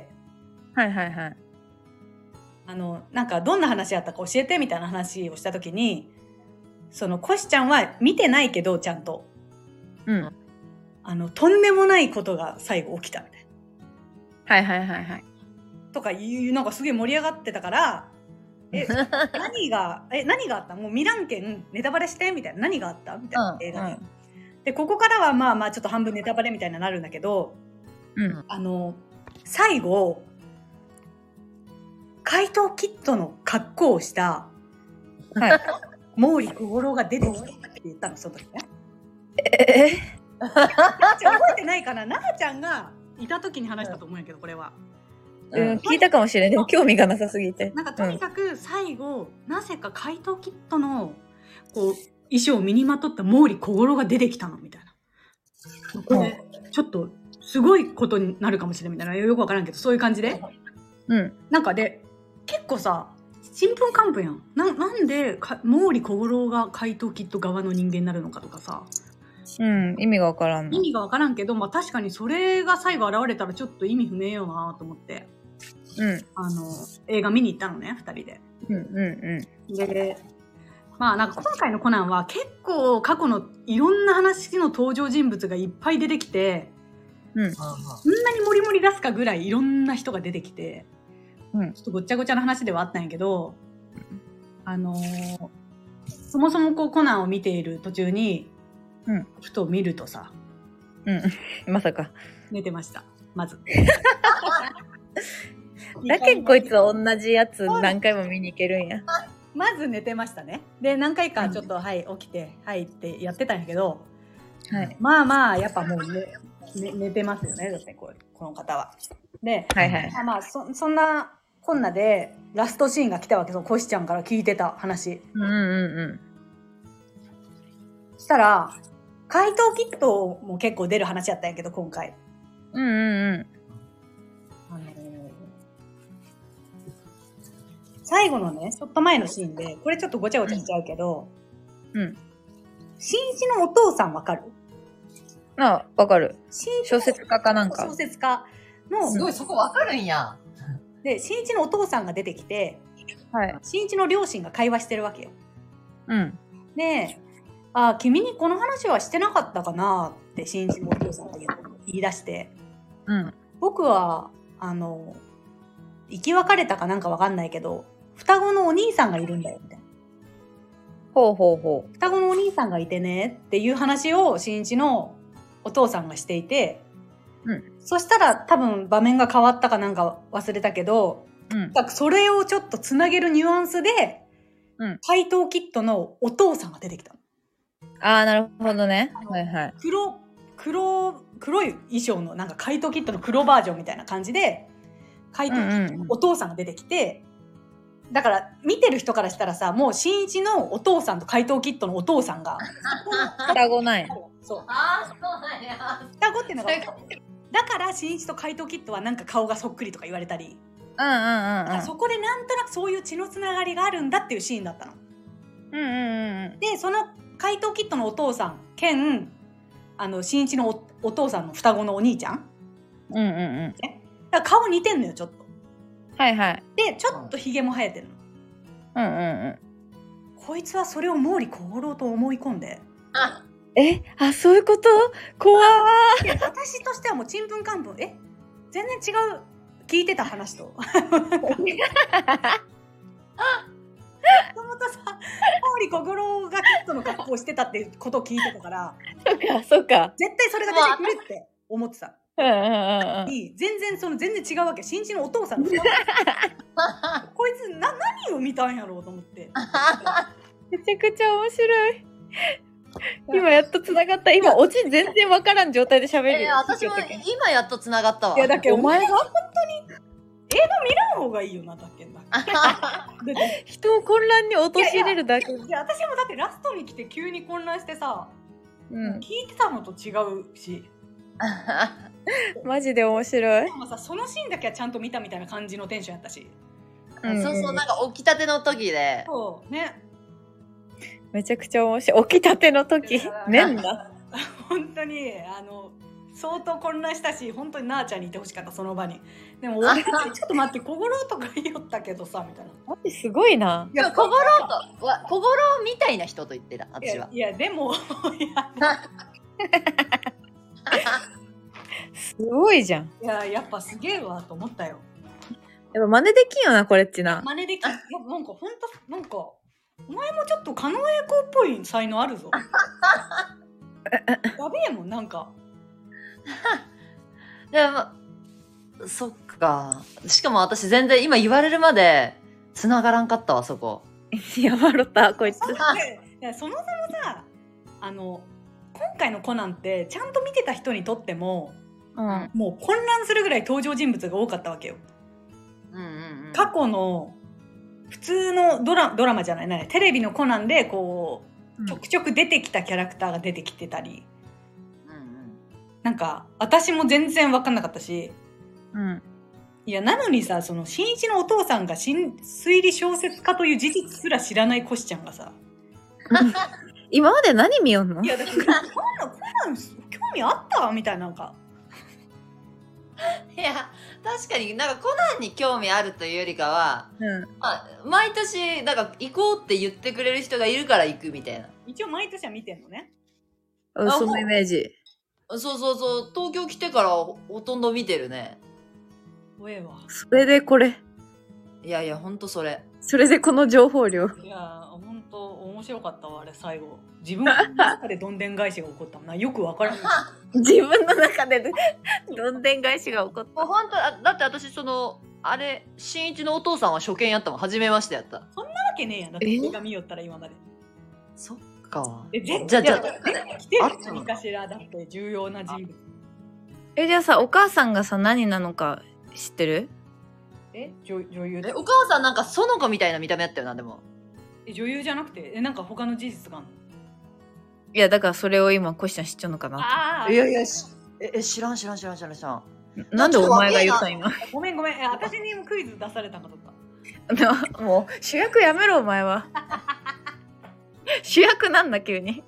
はいはいはい、 あのなんかどんな話やったか教えてみたいな話をした時に、そのコシちゃんは見てないけどちゃんと、うん、あのとんでもないことが最後起きたみたいな、はいはいはいはいとかいうなんかすげえ盛り上がってたから、え何がえ何があった？もう見らんけんネタバレしてみたいな、何があったみたいな、映画に、うん、でここからはまあまあちょっと半分ネタバレみたいになるんだけど、うん、あの最後怪盗キッドの格好をした、はい、毛利小五郎が出てきたって言ったのその時ね。ええ覚えてないかな、なーちゃんがいた時に話したと思うんやけどこれは。 うん、聞いたかもしれない。でも興味がなさすぎて。 なんかとにかく最後、うん、なぜか怪盗キッドのこう衣装を身にまとった毛利小五郎が出てきたのみたいな。これ、うん、ちょっとすごいことになるかもしれないみたいな、よくわからんけどそういう感じで、うん、なんかで結構さちんぷんかんぷんやん。ななんでか毛利小五郎が怪盗キッド側の人間になるのかとかさ。 うん、意味がわからんの。 意味がわからんけど、まあ確かにそれが最後現れたらちょっと意味不明よなと思って。うん、あの映画見に行ったのねふたりで、うんうんうん、でまあなんか今回のコナンは結構過去のいろんな話の登場人物がいっぱい出てきて、うん、こんなにモリモリ出すかぐらいいろんな人が出てきて、 うんちょっとごっちゃごちゃな話ではあったんやけど、あのーそもそもこうコナンを見ている途中に、 うん、 ふと見るとさ、 うん、まさか。 寝てました。まず。 だけこいつは同じやつ何回も見に行けるんや。 まず寝てましたね。で、何回かちょっと、うん、はい、起きて、はいってやってたんやけど、はい、まあまあ、やっぱもう、ねね、寝てますよね、だってここの方は。で、はいはい、まあそ、そんなこんなで、ラストシーンが来たわけ、そのコシちゃんから聞いてた話。 うんうんうん。 そしたら、怪盗キットも結構出る話やったんやけど、今回。 うんうんうん。 あのー、最後のね、ちょっと前のシーンで、これちょっとごちゃごちゃしちゃうけど、 うん。 新一のお父さんわかる？ ああ、わかる。小説家かなんか。 小説家の。 すごい、そこわかるんや。 で、新一のお父さんが出てきて、 はい。 新一の両親が会話してるわけよ。 うん。 で、あ、君にこの話はしてなかったかなって新一のお父さんが言い出して、 うん。 僕は、あの、生き別れたかなんかわかんないけど、双子のお兄さんがいるんだよ、みたいな。 ほうほうほう。 双子のお兄さんがいてねっていう話を新一のお父さんがしていて、 うん、 そしたら多分場面が変わったかなんか忘れたけど、 うん、 だからそれをちょっとつなげるニュアンスで、 うん、 怪盗キットのお父さんが出てきたの。 ああ、なるほどね。はいはい。 黒、黒、黒い衣装のなんか怪盗キットの黒バージョンみたいな感じで、怪盗キットのお父さんが出てきて、うんうん、だから見てる人からしたらさ、もう新一のお父さんと怪盗キットのお父さんが双子なんや。 そう。 ああ、そうなんや。 双子っていうのがだから新一と怪盗キットはなんか顔がそっくりとか言われたり、 うんうんうんうん、 そこでなんとなくそういう血のつながりがあるんだっていうシーンだったの。 うんうんうん、 でその怪盗キットのお父さん兼あの新一の お, お父さんの双子のお兄ちゃん、 うんうんうん、 だから顔似てんのよちょっと。 はいはい。 でちょっとひげも生えてるの。 うんうんうん。 こいつはそれを毛利小五郎と思い込んで。 あえ、あ、そういうこと？怖ー。 私としてはもうちんぷんかんぷん、え、全然違う、聞いてた話と。もともとさ、毛利小五郎がキットの格好をしてたっていうことを聞いてたから、 そうか、そうか。 絶対それが出てくるって思ってた。 うんうんうんうん。 全然その全然違うわけ。新一のお父さんのこいつな何を見たんやろうと思って。 めちゃくちゃ面白い。今やっと繋がった。今オチ全然わからん状態で喋る。 えー、私も今やっと繋がったわ。 いやだけどお前が本当に映画見らん方がいいよなだっけんだ。 人を混乱に陥れるだけ。 いや, い, やいや私もだってラストに来て急に混乱してさ、 うん、 聞いてたのと違うし。 マジで面白い。 でもさそのシーンだけはちゃんと見たみたいな感じのテンションやったし。 うんうん、そうそうなんか起きたての時で。 そうね。 めちゃくちゃ面白い。起きたての時ねんだ。 本当にあの相当混乱したし、本当になーちゃんにいてほしかったその場に。でも俺ちょっと待って小五郎とか言いよったけどさみたいな。 待ってすごいな。 いや小五郎とわ小五郎みたいな人と言ってた私は。 いや, いやでもいやすごいじゃん。 いややっぱすげえわと思ったよ。 やっぱ真似できんよなこれっちな。 真似できん。いやなんか本当なんかお前もちょっと狩野英孝っぽい才能あるぞ。やべえもんなんか。 でもそっか。しかも私全然今言われるまで繋がらんかったわそこ。 やばろったこいつ。 いやそもそもさあの今回のコナンってちゃんと見てた人にとっても、 うん、 もう混乱するぐらい登場人物が多かったわけよ。 うんうんうん、 過去の普通のドラ、ドラマじゃないねテレビのコナンでこうちょくちょく出てきたキャラクターが出てきてたり、 うんうん、 なんか私も全然分かんなかったし、 うん、 いやなのにさその新一のお父さんが新推理小説家という事実すら知らないコシちゃんがさ今まで何見よんの？ いやだからコナンコナン興味あったみたいななんかいや確かになんかコナンに興味あるというよりかは、 うんまあ、毎年なんか行こうって言ってくれる人がいるから行くみたいな。 一応毎年は見てんのね。 あそのイメージ。 そうそうそう東京来てからほとんど見てるね。 怖えわ。 それでこれいやいや、ほんとそれ。 それでこの情報量。 いやー本当面白かったわあれ最後。自分の中でどんでん返しが起こったもんな。よくわからない。 自分の中でどんでん返しが起こっもうほんと、あだって私、その、あれ、新一のお父さんは初見やったもん。初めましてやった。 そんなわけねえやん。だって手紙よったら今まで。 そっか。 え絶対じゃあ、じゃあ、 来てるあったの何かしらだって重要な人物。 え、じゃあさ、お母さんがさ、何なのか知ってる？ え女女優え、 でお母さんなんか園子みたいな見た目やったよな、でも。 え女優じゃなくてえなんか他の事実があんの？ いや、だからそれを今、コシちゃん知っちゃうのかなああいやいや、しえ、え知らん知らん知らん知らん知らん。 と。なんでお前が言った今。 ごめんごめんえ私にもクイズ出されたんかと思った。 もう、主役やめろ、お前は。主役なんだ、急に。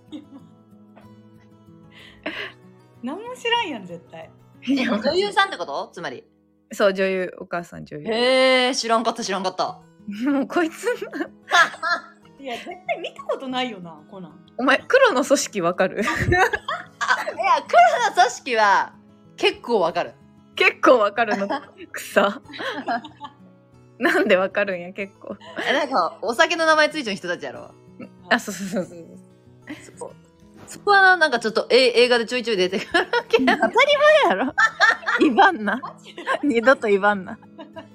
何も知らんやん絶対。 え女優さんってことつまり。 そう、女優、お母さん女優。 へえ、知らんかった知らんかった。 もう、こいつ、 いや絶対見たことないよなコナン。 お前、黒の組織わかる？ あ、いや、黒の組織は結構わかる。 結構わかるの。草。なんでわかるんや、結構。 え、なんか、お酒の名前ついちゃう人たちやろ。 あ、そうそうそうそう。 そこ。そこはなんかちょっとえ映画でちょいちょい出てくるけど。 当たり前やろ。いばんな。二度といばんな。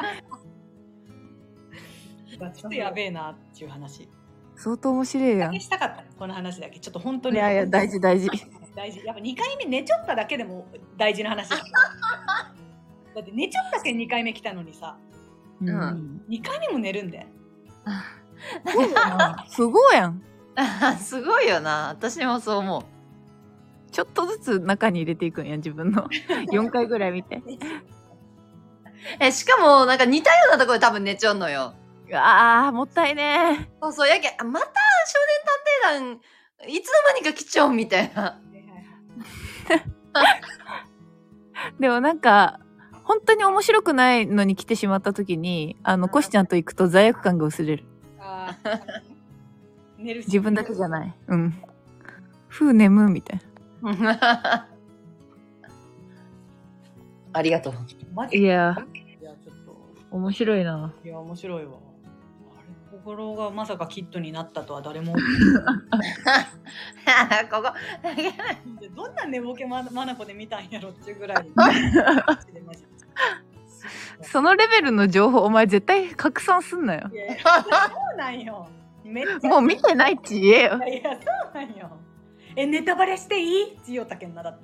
ちょっとやべえなっていう話。 相当面白いやん。いしたかったこの話だけちょっと本当に。 やいや、大事大事。 大事。やっぱにかいめ寝ちゃっただけでも大事な話だ。だって寝ちゃったけんにかいめ来たのにさ、 うんんにかいめも寝るんで。 すごいやん。 すごいよな。私もそう思う。 ちょっとずつ中に入れていくんや、自分の。よんかいぐらい見て。 え、しかも、なんか似たようなところで多分寝ちゃうのよ。 あー、もったいねそうそう、やけん、あまた少年探偵団、いつの間にか来ちゃうみたいな。 でもなんか、本当に面白くないのに来てしまった時に、あの、コシちゃんと行くと罪悪感が薄れる。 あー寝るし自分だけじゃない。うん。ふう眠みたいありがとう。 マジな。いや、 いやちょっと面白いな。 いや面白いわ。あれ心がまさかキッドになったとは誰も。 ここ。 どんな寝ぼけままなこで見たんやろっていうぐらい。 そのレベルの情報、お前絶対拡散すんなよ。 いやいやそうなんよ。めっちゃもう見てないって言えよ。 いやいやそうなんよ。えネタバレしていい？って言おったけんなだって。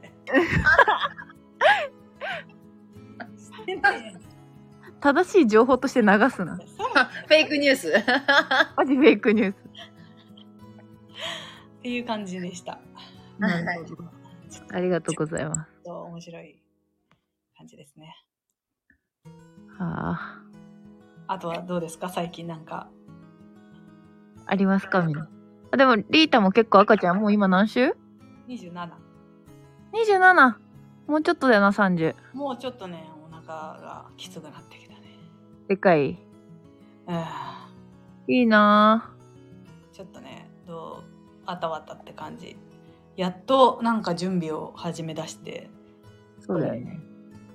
してないやん正しい情報として流すな。 そうフェイクニュース。 マジフェイクニュース。 っていう感じでした。 ありがとうございます。 そう面白い感じですね。 はあ。 あとはどうですか最近なんか。 ありますかみんな。あ、でも、リータも結構赤ちゃん、もう今何週？ にじゅうなな。 にじゅうなな。もうちょっとだよな、さんじゅう。 もうちょっとねお腹がきつくなってきたね。 でかい。 うんいいなちょっとねどうあたわたって感じ。やっとなんか準備を始め出して。 ぁ。そうだよね。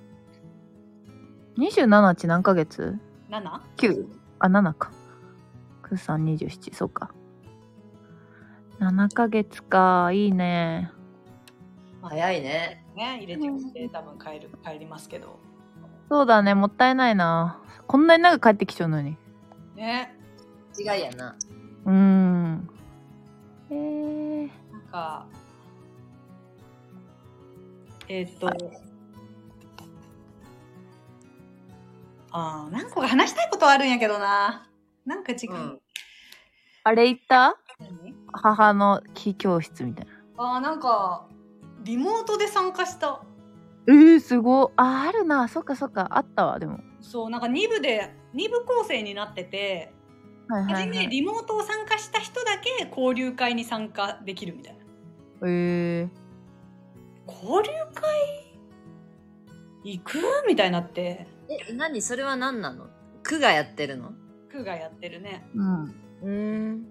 にじゅうななっち何ヶ月？ なな？ きゅう。あ、ななか。くさんにじゅうなな、そうか。ななかげつか、いいね。 早いね。 ね入れてきて多分帰る帰りますけど。 そうだね、もったいないな。こんなに長く帰ってきちゃうのに。 ね違いやな。 うーん。えー。 なんかえーっとあー何個か話したいことはあるんやけどな。なんか時間、 うんあれ行った？ 何母の木教室みたいな。 あーなんかリモートで参加した。 えー、すごい。あ、あるな。そっかそっか。あったわ、でも。 そうなんかに部でに部構成になってて、 はいはい、 初めはい。 リモートを参加した人だけ交流会に参加できるみたいな。 えー。 交流会行くみたいになって。 え、何それは何なの？区がやってるの？ 区がやってるね。 うん。 うーん。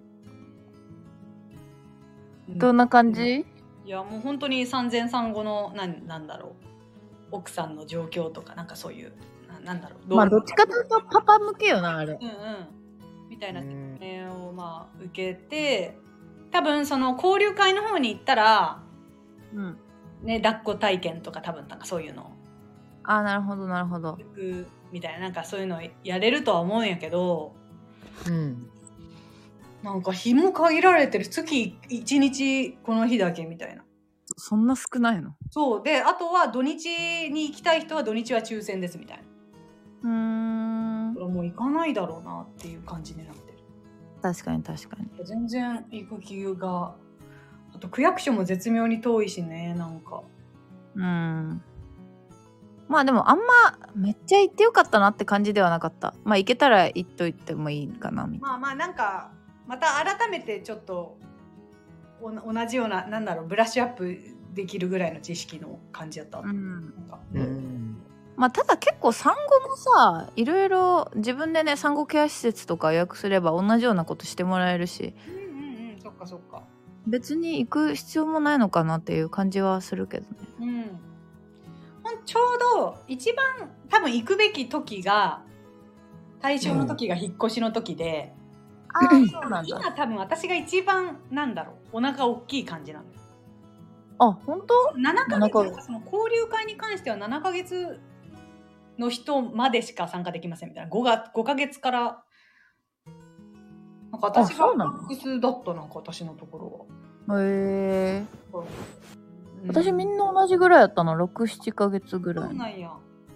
どんな感じ？ いやもう本当に産前産後のなんなんだろう奥さんの状況とかなんかそういうな、なんだろう。 まあどっちかというとパパ向けよなあれ。 うんうん。みたいなうん説明をまあ受けて、多分その交流会の方に行ったら、 うん。 ね、抱っこ体験とか多分なんかそういうのああなるほどなるほど。 行くみたいな、なんかそういうのやれるとは思うんやけど、 うん。 なんか日も限られてる、月いちにちこの日だけみたいな。 そんな少ないの？ そうで、あとは土日に行きたい人は土日は抽選ですみたいな。 うーん。 これもう行かないだろうなっていう感じになってる。 確かに確かに。 全然行く気が、あと区役所も絶妙に遠いしね、なんか。 うん。まあでもあんまめっちゃ行ってよかったなって感じではなかった。まあ行けたら行っといてもいいかなみたいな。 まあまあなんかまた改めてちょっとお同じような、なんだろう、ブラッシュアップできるぐらいの知識の感じやった。 うん。 なんかうん。 まあただ結構産後もさ、いろいろ自分でね産後ケア施設とか予約すれば同じようなことしてもらえるし、 うんうんうん、そっかそっか。 別に行く必要もないのかなっていう感じはするけどね。 うん。ほんちょうど一番多分行くべき時が対象の時が引っ越しの時で、 ああそうなんだ。 今多分私が一番なんだろう、お腹大きい感じなのよ。 あ本当？ ななかななかげげつ、その交流会に関してはななかげつの人までしか参加できませんみたいな。ごがごかげつからなんか私があそうなの複数だった、なんか私のところは。 へえ。 うん、 私みんな同じぐらいやったの、ろく、ななかげつぐらい。 そうなんや。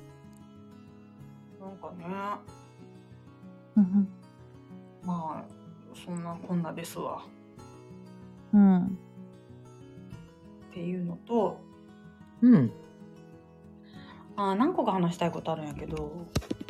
なんかね、 うんまあそんなこんなですわうん。 っていうのと、 うん。 あー何個か話したいことあるんやけど、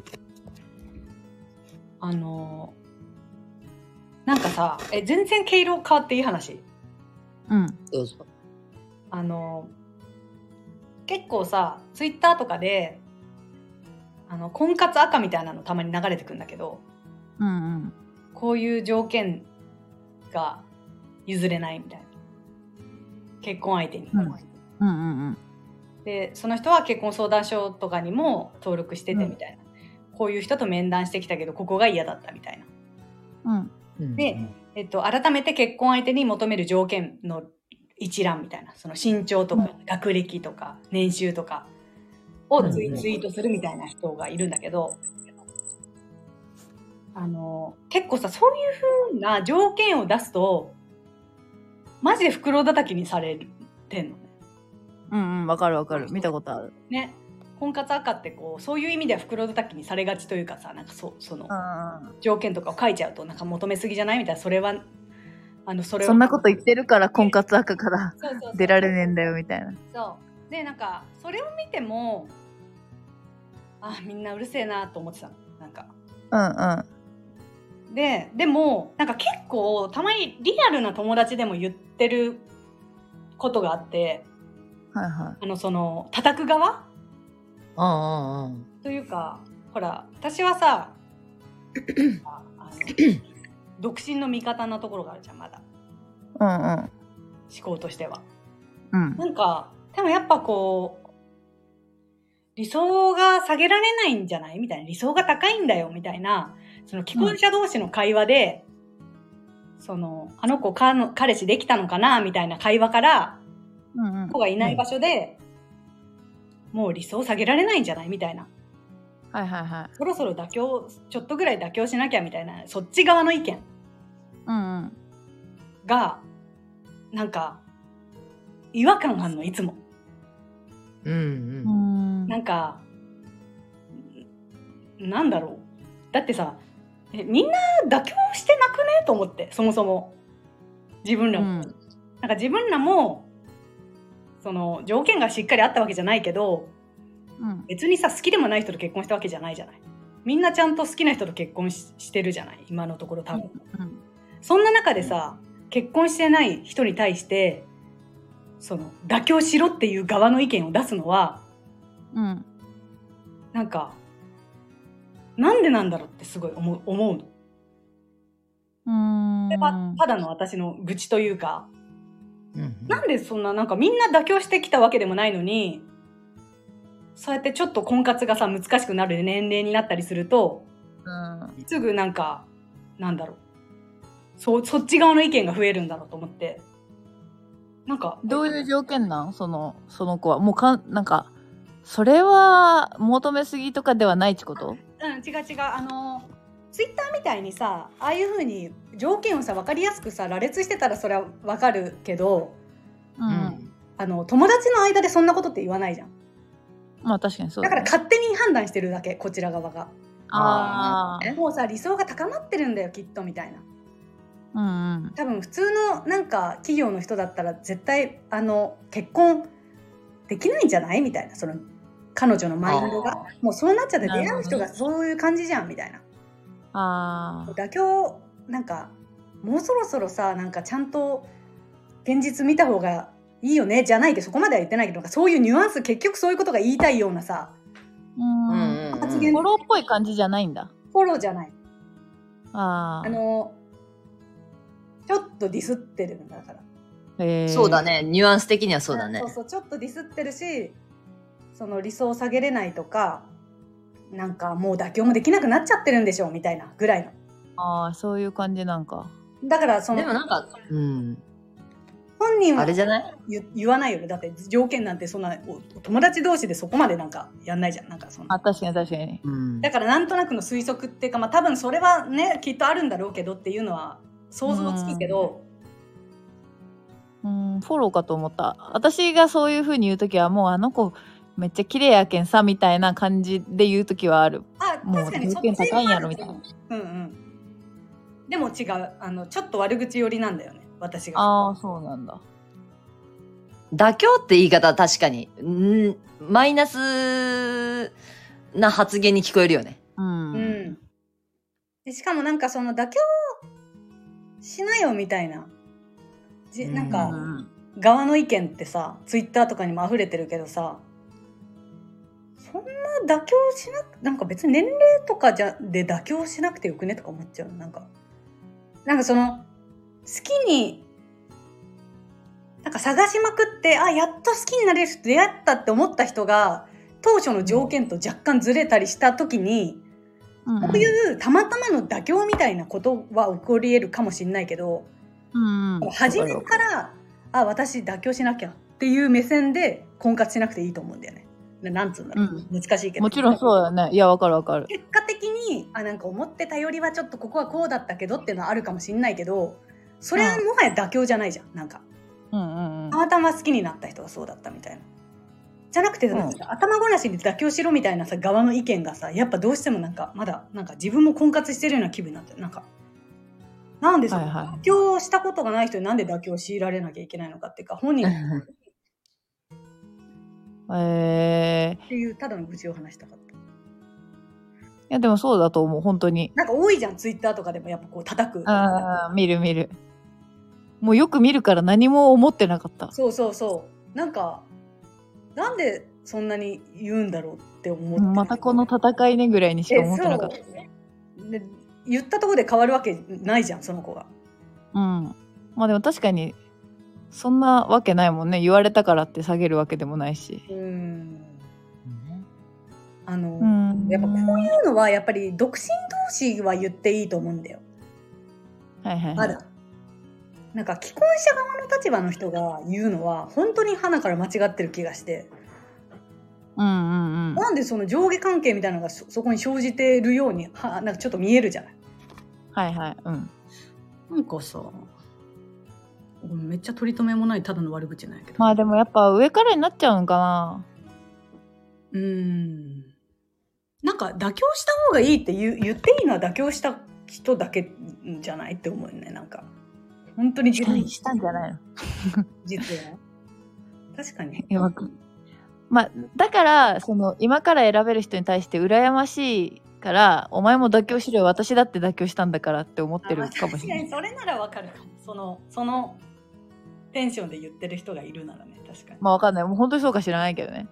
あのなんかさ、え全然毛色変わっていい話。 うん。 どうぞ。 あの結構さツイッターとかであの婚活赤みたいなのたまに流れてくるんだけど、 うんうん。 こういう条件が譲れないみたいな、結婚相手に、 うんうんうんうん。 でその人は結婚相談所とかにも登録しててみたいな、うん、こういう人と面談してきたけどここが嫌だったみたいな、 うん。 で、えっと、改めて結婚相手に求める条件の一覧みたいな、その身長とか、うん、学歴とか年収とかをツイ、うん、ツイートするみたいな人がいるんだけど、あの結構さそういう風な条件を出すとマジで袋叩きにされてんのね。 うんうん、わかるわかる、見たことあるね。婚活赤ってこうそういう意味では袋叩きにされがちというかさ、なんかそその条件とかを書いちゃうとなんか求めすぎじゃないみたいな、それはあのそれそんなこと言ってるから婚活赤から出られねえんだよみたいな。 そうで、なんかそれを見てもあみんなうるせえなと思ってたの、なんか。 うんうん。ででもなんか結構たまにリアルな友達でも言ってることがあって、 はいはい。 あのその叩く側ああああというか、ほら私はさああの独身の味方なところがあるじゃん、まだ。 うんうん。 思考としては。 うん。 なんかでもやっぱこう理想が下げられないんじゃないみたいな、理想が高いんだよみたいな、その既婚者同士の会話で、うん、そのあの子かの彼氏できたのかなみたいな会話から、 うんうん、 子がいない場所で、うん、もう理想を下げられないんじゃないみたいな。 はいはいはい。 そろそろ妥協、ちょっとぐらい妥協しなきゃみたいな、そっち側の意見うんうんがなんか違和感があるの、いつも。 うんうん、 なんかなんだろう、だってさえみんな妥協してなくねと思って、そもそも自分らも、うん、なんか自分らもその条件がしっかりあったわけじゃないけど、うん、別にさ好きでもない人と結婚したわけじゃないじゃない。みんなちゃんと好きな人と結婚 し, してるじゃない今のところ多分、うん、そんな中でさ結婚してない人に対してその妥協しろっていう側の意見を出すのは、うん、なんかなんでなんだろうってすごい思う、思うの。うーん、それはただの私の愚痴というか、うんうん、なんでそんななんかみんな妥協してきたわけでもないのに、 そうやってちょっと婚活がさ難しくなる年齢になったりすると、 うん、 すぐなんかなんだろう、そそっち側の意見が増えるんだろうと思って、なんかどういう条件なんそのその子はもうかんなんかそれは求めすぎとかではないってこと？ うん、違う違う、あのツイッターみたいにさ、ああいう風に条件をさ分かりやすくさ羅列してたらそれは分かるけど、 うん、 うん。 あの友達の間でそんなことって言わないじゃん。 まあ確かにそうだだ、ね、 から勝手に判断してるだけ、こちら側が。 ああ、 もうさ理想が高まってるんだよきっとみたいな。 うんうん、 多分普通のなんか企業の人だったら絶対あの結婚できないんじゃないみたいな、その彼女のマインドがもうそうなっちゃって、出会う人がそういう感じじゃんみたいな。 あ妥協なんかもうそろそろさ、なんかちゃんと現実見た方がいいよねじゃないで、そこまでは言ってないけど、そういうニュアンス、結局そういうことが言いたいようなさ、 うんうんうんうん。 発言フォローっぽい感じじゃないんだ。 フォローじゃない。 ああのちょっとディスってるんだから。 あ、へえ、 そうだね。ニュアンス的にはそうだねそう。そう、ちょっとディスってるし、その理想を下げれないとか、なんかもう妥協もできなくなっちゃってるんでしょみたいなぐらいの。 ああ、そういう感じなんか。 だからそのでもなんか、うん。 本人はあれじゃない？ 言言わないよね。だって条件なんてそんなお友達同士でそこまでなんかやんないじゃん。なんかそんな。 あ、確かに確かに。 うん。 だからなんとなくの推測っていうか、まあ多分それはねきっとあるんだろうけどっていうのは想像つくけど、 うん、フォローかと思った。私がそういう風に言うときはもうあの子めっちゃ綺麗やけんさみたいな感じで言うときはある。 あもう確かに条件高いんやろみたいな。 うんうん。でも違う、あのちょっと悪口寄りなんだよね私が。 ああ、そうなんだ。 妥協って言い方は確かに、んマイナスな発言に聞こえるよね。 うん。 うん。でしかもなんかその妥協しなよみたいな、じなんうかん側の意見ってさ、ツイッターとかにも溢れてるけどさ、そんな妥協しなく、なんか別に年齢とかじゃで妥協しなくてよくねとか思っちゃう。なんかなんかその好きになんか探しまくって、あ、やっと好きになれる人出会ったって思った人が当初の条件と若干ずれたりした時に、 うん、 こういうたまたまの妥協みたいなことは起こり得るかもしれないけど、 うんうん、 初めからあ、私妥協しなきゃっていう目線で婚活しなくていいと思うんだよね。なんつうんだろう、うん、難しいけど。 もちろんそうだよね。いや、わかるわかる。 結果的にあ、なんか思ってたよりはちょっとここはこうだったけどっていうのはあるかもしれないけど、それはもはや妥協じゃないじゃん。なんか、 うんうんうん、 たまたま好きになった人がそうだったみたいな。じゃなくて、うん、頭ごなしに妥協しろみたいなさ側の意見がさ、やっぱどうしてもなんかまだなんか自分も婚活してるような気分になって、なんかなんでその、はいはい、妥協したことがない人になんで妥協を強いられなきゃいけないのかっていうか、本人えー、 っていうただの愚痴を話したかった。いやでもそうだと思う、本当に。 なんか多いじゃん、ツイッターとかでもやっぱこう叩く。 ああ、見る見る。もうよく見るから何も思ってなかった。 そうそうそう。なんかなんでそんなに言うんだろうって思って。 またこの戦いねぐらいにしか思ってなかった。 で言ったところで変わるわけないじゃん、その子が。 うん。まあでも確かにそんなわけないもんね。言われたからって下げるわけでもないし。 うん。あの、 うん、 やっぱこういうのはやっぱり独身同士は言っていいと思うんだよ。 はいはいはい。 まだ。なんか既婚者側の立場の人が言うのは本当に鼻から間違ってる気がして。 うんうんうん。 なんでその上下関係みたいなのが そ, そこに生じてるようにはなんかちょっと見えるじゃない。 はいはい。うん。 なんかさ。めっちゃ取り留めもないただの悪口なんやけど。 まあでもやっぱ上からになっちゃうんかな。 うーん。なんか妥協した方がいいって 言, 言っていいのは妥協した人だけじゃないって思うよね。なんか本当に自分したんじゃないの実は確かに。 いやまあだからその今から選べる人に対して羨ましいからお前も妥協しろよ、私だって妥協したんだからって思ってるかもしれない。 確かにそれならわかるかも。そのそのテンションで言ってる人がいるならね。確かに。 まあわかんない、もう本当にそうか知らないけどね。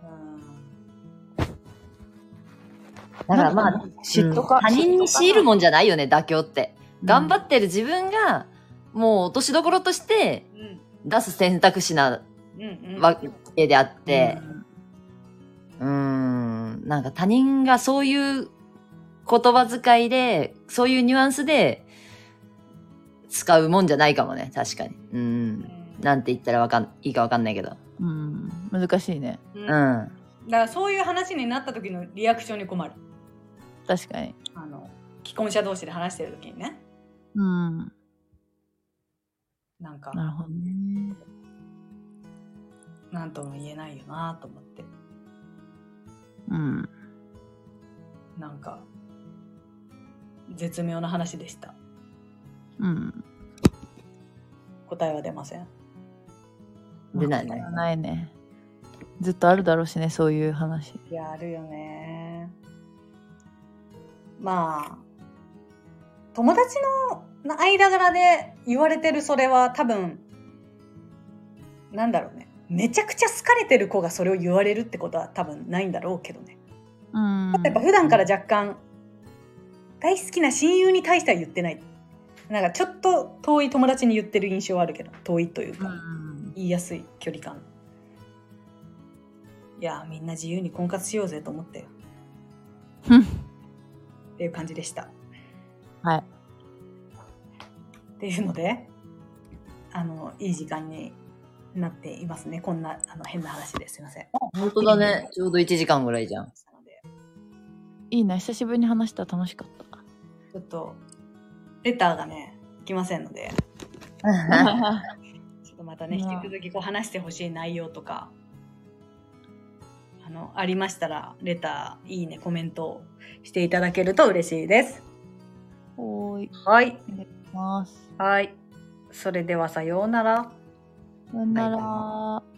だからまあ嫉妬か、 うん、他人に強いるもんじゃないよね、妥協って、うん、頑張ってる自分がもう落としどころとして出す選択肢なわけであって、うん、うーん 、なんか他人がそういう言葉遣いで、そういうニュアンスで使うもんじゃないかもね、確かに。うん。なんて言ったらわかん、いいかわかんないけど。 うん。難しいね。 うん、 うん。 だからそういう話になった時のリアクションに困る。 確かに。 あの既婚者同士で話してる時にね。 うん。 なんかなるほどね。 なんとも言えないよなと思って。 うん。 なんか絶妙な話でした。 うん。 答えは出ません。 出ないね。 ないね。ずっとあるだろうしね、そういう話。 いや、あるよね。まあ友達の間柄で言われてるそれは多分なんだろうね、めちゃくちゃ好かれてる子がそれを言われるってことは多分ないんだろうけどね。 うん。 やっぱ普段から若干大好きな親友に対しては言ってない。なんかちょっと遠い友達に言ってる印象はあるけど、遠いというか、うん、言いやすい距離感。いやみんな自由に婚活しようぜと思ったよっていう感じでした。 はい。 っていうので、あのいい時間になっていますね。こんなあの変な話ですいません。 本当だね。ちょうどいちじかんぐらいじゃん。 いいな、久しぶりに話したら楽しかった。 ちょっとレターがね来ませんのでちょっとまたね引き続きこう話してほしい内容とかあのありましたらレターいいねコメントしていただけると嬉しいです。 おーい。 はい。 お願いします。 はい。それではさようなら。 さようなら。